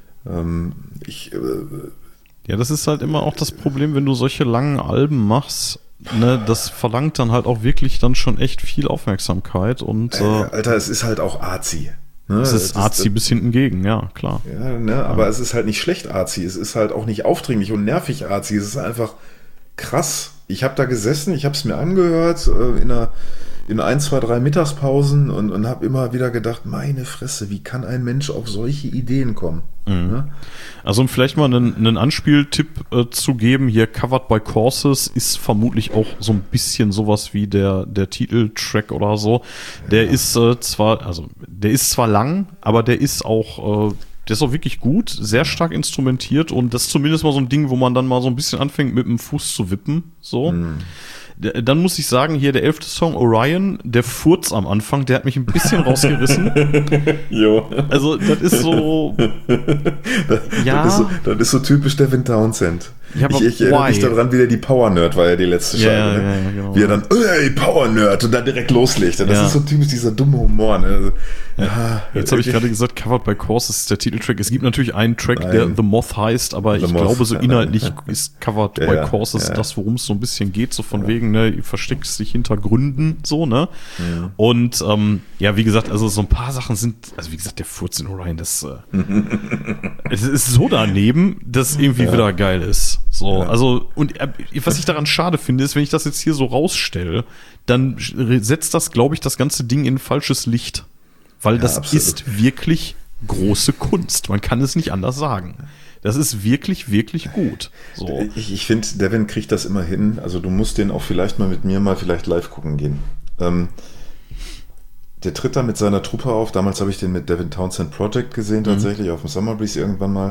Ja, das ist halt immer auch das Problem, wenn du solche langen Alben machst. Ne, das verlangt dann halt auch wirklich dann schon echt viel Aufmerksamkeit und Alter, es ist halt auch arzi. Ne? Es ist arzi bis hinten gegen, ja, klar. Ja, ne, aber es ist halt nicht schlecht arzi, es ist halt auch nicht aufdringlich und nervig arzi, es ist einfach krass. Ich habe da gesessen, ich habe es mir angehört in in 1, 2, 3 Mittagspausen und habe immer wieder gedacht, meine Fresse, wie kann ein Mensch auf solche Ideen kommen? Mhm. Ja? Also um vielleicht mal einen Anspieltipp zu geben, hier Covered by Corses ist vermutlich auch so ein bisschen sowas wie der Titeltrack oder so. Der ist der ist zwar lang, aber der ist auch wirklich gut, sehr stark instrumentiert und das ist zumindest mal so ein Ding, wo man dann mal so ein bisschen anfängt mit dem Fuß zu wippen, so. Dann muss ich sagen, hier der 11. Song, Orion, der Furz am Anfang, der hat mich ein bisschen rausgerissen. Jo. Also, das ist so. Ja. Das ist so typisch Devin Townsend. Ja, aber ich erinnere mich daran, wie der die Power Nerd war ja die letzte Scheibe. Ne? Ja, genau. Wie er dann, ey, Power Nerd und dann direkt loslegt. Und das ist so typisch dieser dumme Humor. Ne? Also, Jetzt habe ich gerade gesagt, Covered by Corses ist der Titeltrack. Es gibt natürlich einen Track, der The Moth heißt, aber ich glaube, so inhaltlich ist Covered by Corses das, worum es so ein bisschen geht, so von wegen, ne, ihr versteckt sich hinter Gründen, so, ne? Ja. Und wie gesagt, also so ein paar Sachen sind, also wie gesagt, der Furz in Orion, das es ist so daneben, dass irgendwie wieder geil ist. So, also, und was ich daran schade finde, ist, wenn ich das jetzt hier so rausstelle, dann setzt das, glaube ich, das ganze Ding in ein falsches Licht. Weil das ist wirklich große Kunst. Man kann es nicht anders sagen. Das ist wirklich, wirklich gut. So. Ich finde, Devin kriegt das immer hin. Also du musst den auch vielleicht mal mit mir vielleicht live gucken gehen. Der tritt da mit seiner Truppe auf. Damals habe ich den mit Devin Townsend Project gesehen, tatsächlich auf dem Summer Breeze irgendwann mal.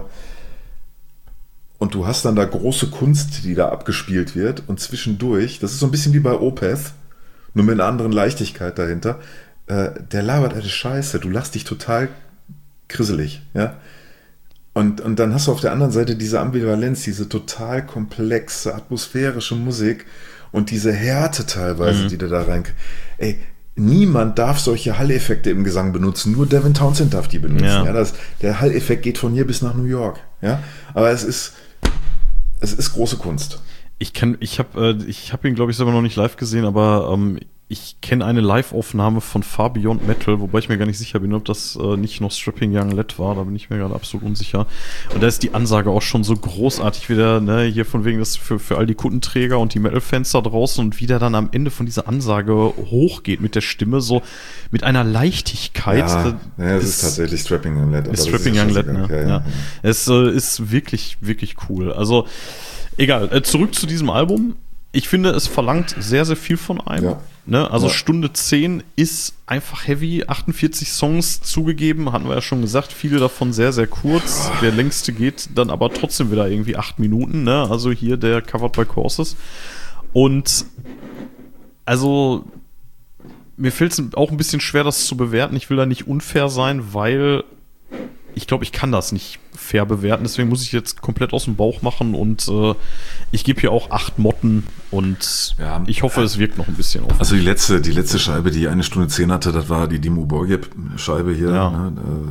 Und du hast dann da große Kunst, die da abgespielt wird. Und zwischendurch, das ist so ein bisschen wie bei Opeth, nur mit einer anderen Leichtigkeit dahinter, der labert eine Scheiße. Du lachst dich total grisselig. Ja? Und dann hast du auf der anderen Seite diese Ambivalenz, diese total komplexe, atmosphärische Musik und diese Härte teilweise, die du da rein... Ey, niemand darf solche Hall-Effekte im Gesang benutzen, nur Devin Townsend darf die benutzen. Ja. Der Hall-Effekt geht von hier bis nach New York. Ja? Aber es ist große Kunst. Ich hab ihn, glaube ich, selber noch nicht live gesehen, aber ich kenne eine Live-Aufnahme von Far Beyond Metal, wobei ich mir gar nicht sicher bin, ob das nicht noch Strapping Young Lad war, da bin ich mir gerade absolut unsicher. Und da ist die Ansage auch schon so großartig wieder, ne, hier von wegen das für all die Kundenträger und die Metal-Fans da draußen und wie der dann am Ende von dieser Ansage hochgeht mit der Stimme, so mit einer Leichtigkeit. Ja, es ist tatsächlich Strapping Young Lad. Strapping Young Lad, ne? Ja. Es ist wirklich, wirklich cool. Also, egal, zurück zu diesem Album. Ich finde, es verlangt sehr, sehr viel von einem. Ja. Ne? Also Stunde 10 ist einfach heavy. 48 Songs zugegeben, hatten wir ja schon gesagt. Viele davon sehr, sehr kurz. Der längste geht dann aber trotzdem wieder irgendwie 8 Minuten. Ne? Also hier der Covered by Corses. Und also mir fällt es auch ein bisschen schwer, das zu bewerten. Ich will da nicht unfair sein, weil ich glaube, ich kann das nicht fair bewerten. Deswegen muss ich jetzt komplett aus dem Bauch machen und ich gebe hier auch 8 Motten und ich hoffe, es wirkt noch ein bisschen auf. Also die letzte Scheibe, die 1 Stunde 10 hatte, das war die Dimmu Borgir-Scheibe hier. Ja. Ne?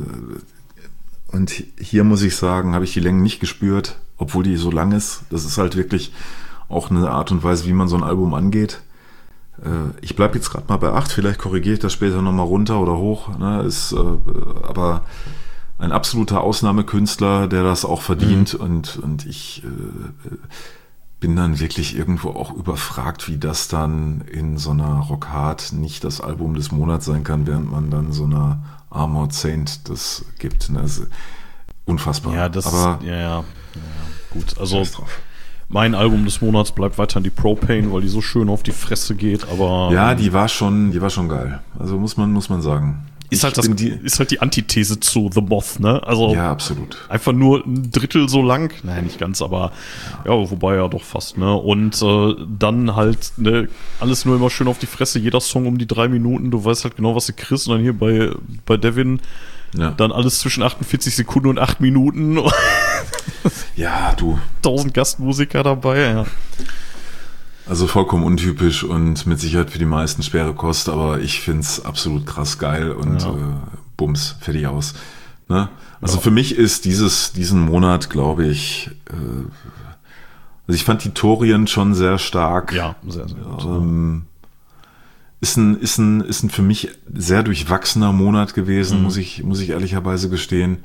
Und hier muss ich sagen, habe ich die Längen nicht gespürt, obwohl die so lang ist. Das ist halt wirklich auch eine Art und Weise, wie man so ein Album angeht. Ich bleibe jetzt gerade mal bei 8, vielleicht korrigiere ich das später nochmal runter oder hoch. Ne? Aber ein absoluter Ausnahmekünstler, der das auch verdient und ich bin dann wirklich irgendwo auch überfragt, wie das dann in so einer Rock Hard nicht das Album des Monats sein kann, während man dann so einer Armored Saint das gibt. Ne? Das ist unfassbar. Ja, gut. Also mein Album des Monats bleibt weiterhin die Propane, weil die so schön auf die Fresse geht, aber... Ja, die war schon geil. Also muss man sagen. Ist halt die Antithese zu The Moth, ne? Also ja, absolut. Einfach nur ein Drittel so lang. Nein, nicht ganz, aber wobei ja doch fast, ne? Und dann halt, ne, alles nur immer schön auf die Fresse, jeder Song um die 3 Minuten, du weißt halt genau, was du kriegst. Und dann hier bei Devin dann alles zwischen 48 Sekunden und 8 Minuten. Ja, du. 1000 Gastmusiker dabei, ja. Also vollkommen untypisch und mit Sicherheit für die meisten schwere Kost, aber ich find's absolut krass geil und bums, fertig aus. Ne? Also für mich ist diesen Monat, glaube ich, also ich fand die Torien schon sehr stark. Ja, sehr, sehr gut. Ist ein für mich sehr durchwachsener Monat gewesen, muss ich ehrlicherweise gestehen.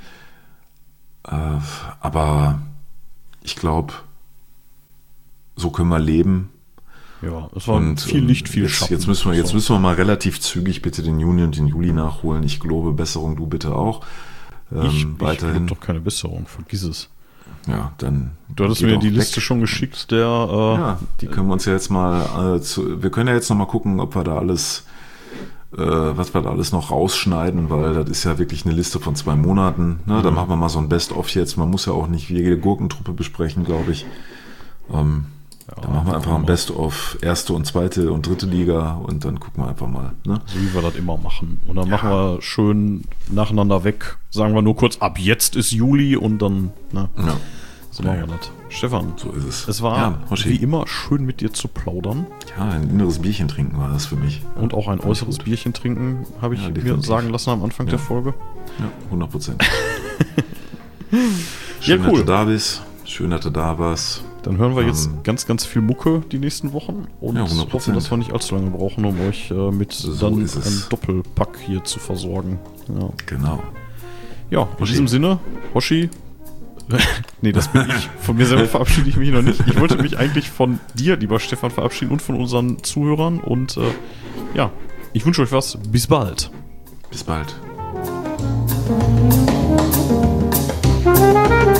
Aber ich glaube, so können wir leben. Ja, es war viel Licht, viel Schatten. Jetzt müssen wir mal relativ zügig bitte den Juni und den Juli nachholen. Ich glaube, Besserung, du bitte auch. Ich Weiterhin. doch keine Besserung, vergiss es. Ja, dann. Du hattest mir die Liste schon geschickt, die können wir uns ja jetzt mal, wir können ja jetzt noch mal gucken, ob wir da alles, was wir da alles noch rausschneiden, weil das ist ja wirklich eine Liste von 2 Monaten. Ne? Da machen wir mal so ein Best-of jetzt. Man muss ja auch nicht jede Gurkentruppe besprechen, glaube ich. Da machen wir einfach ein Best-of 1. und 2. und 3. Liga und dann gucken wir einfach mal. Ne? So wie wir das immer machen. Und dann machen wir schön nacheinander weg. Sagen wir nur kurz, ab jetzt ist Juli und dann, so machen wir das. Stefan, so ist es. Es war wie immer schön mit dir zu plaudern. Ja, ein inneres Bierchen trinken war das für mich. Und auch ein äußeres Bierchen trinken, habe ich mir sagen lassen am Anfang der Folge. Ja, 100%. Schön, dass du da bist. Schön, dass du da warst. Dann hören wir jetzt ganz, ganz viel Mucke die nächsten Wochen und hoffen, dass wir nicht allzu lange brauchen, um euch mit einem Doppelpack hier zu versorgen. Ja. Genau. Ja, in diesem Sinne, Hoshi. Nee, das bin ich. Von mir selber verabschiede ich mich noch nicht. Ich wollte mich eigentlich von dir, lieber Stefan, verabschieden und von unseren Zuhörern. Und ich wünsche euch was. Bis bald. Bis bald.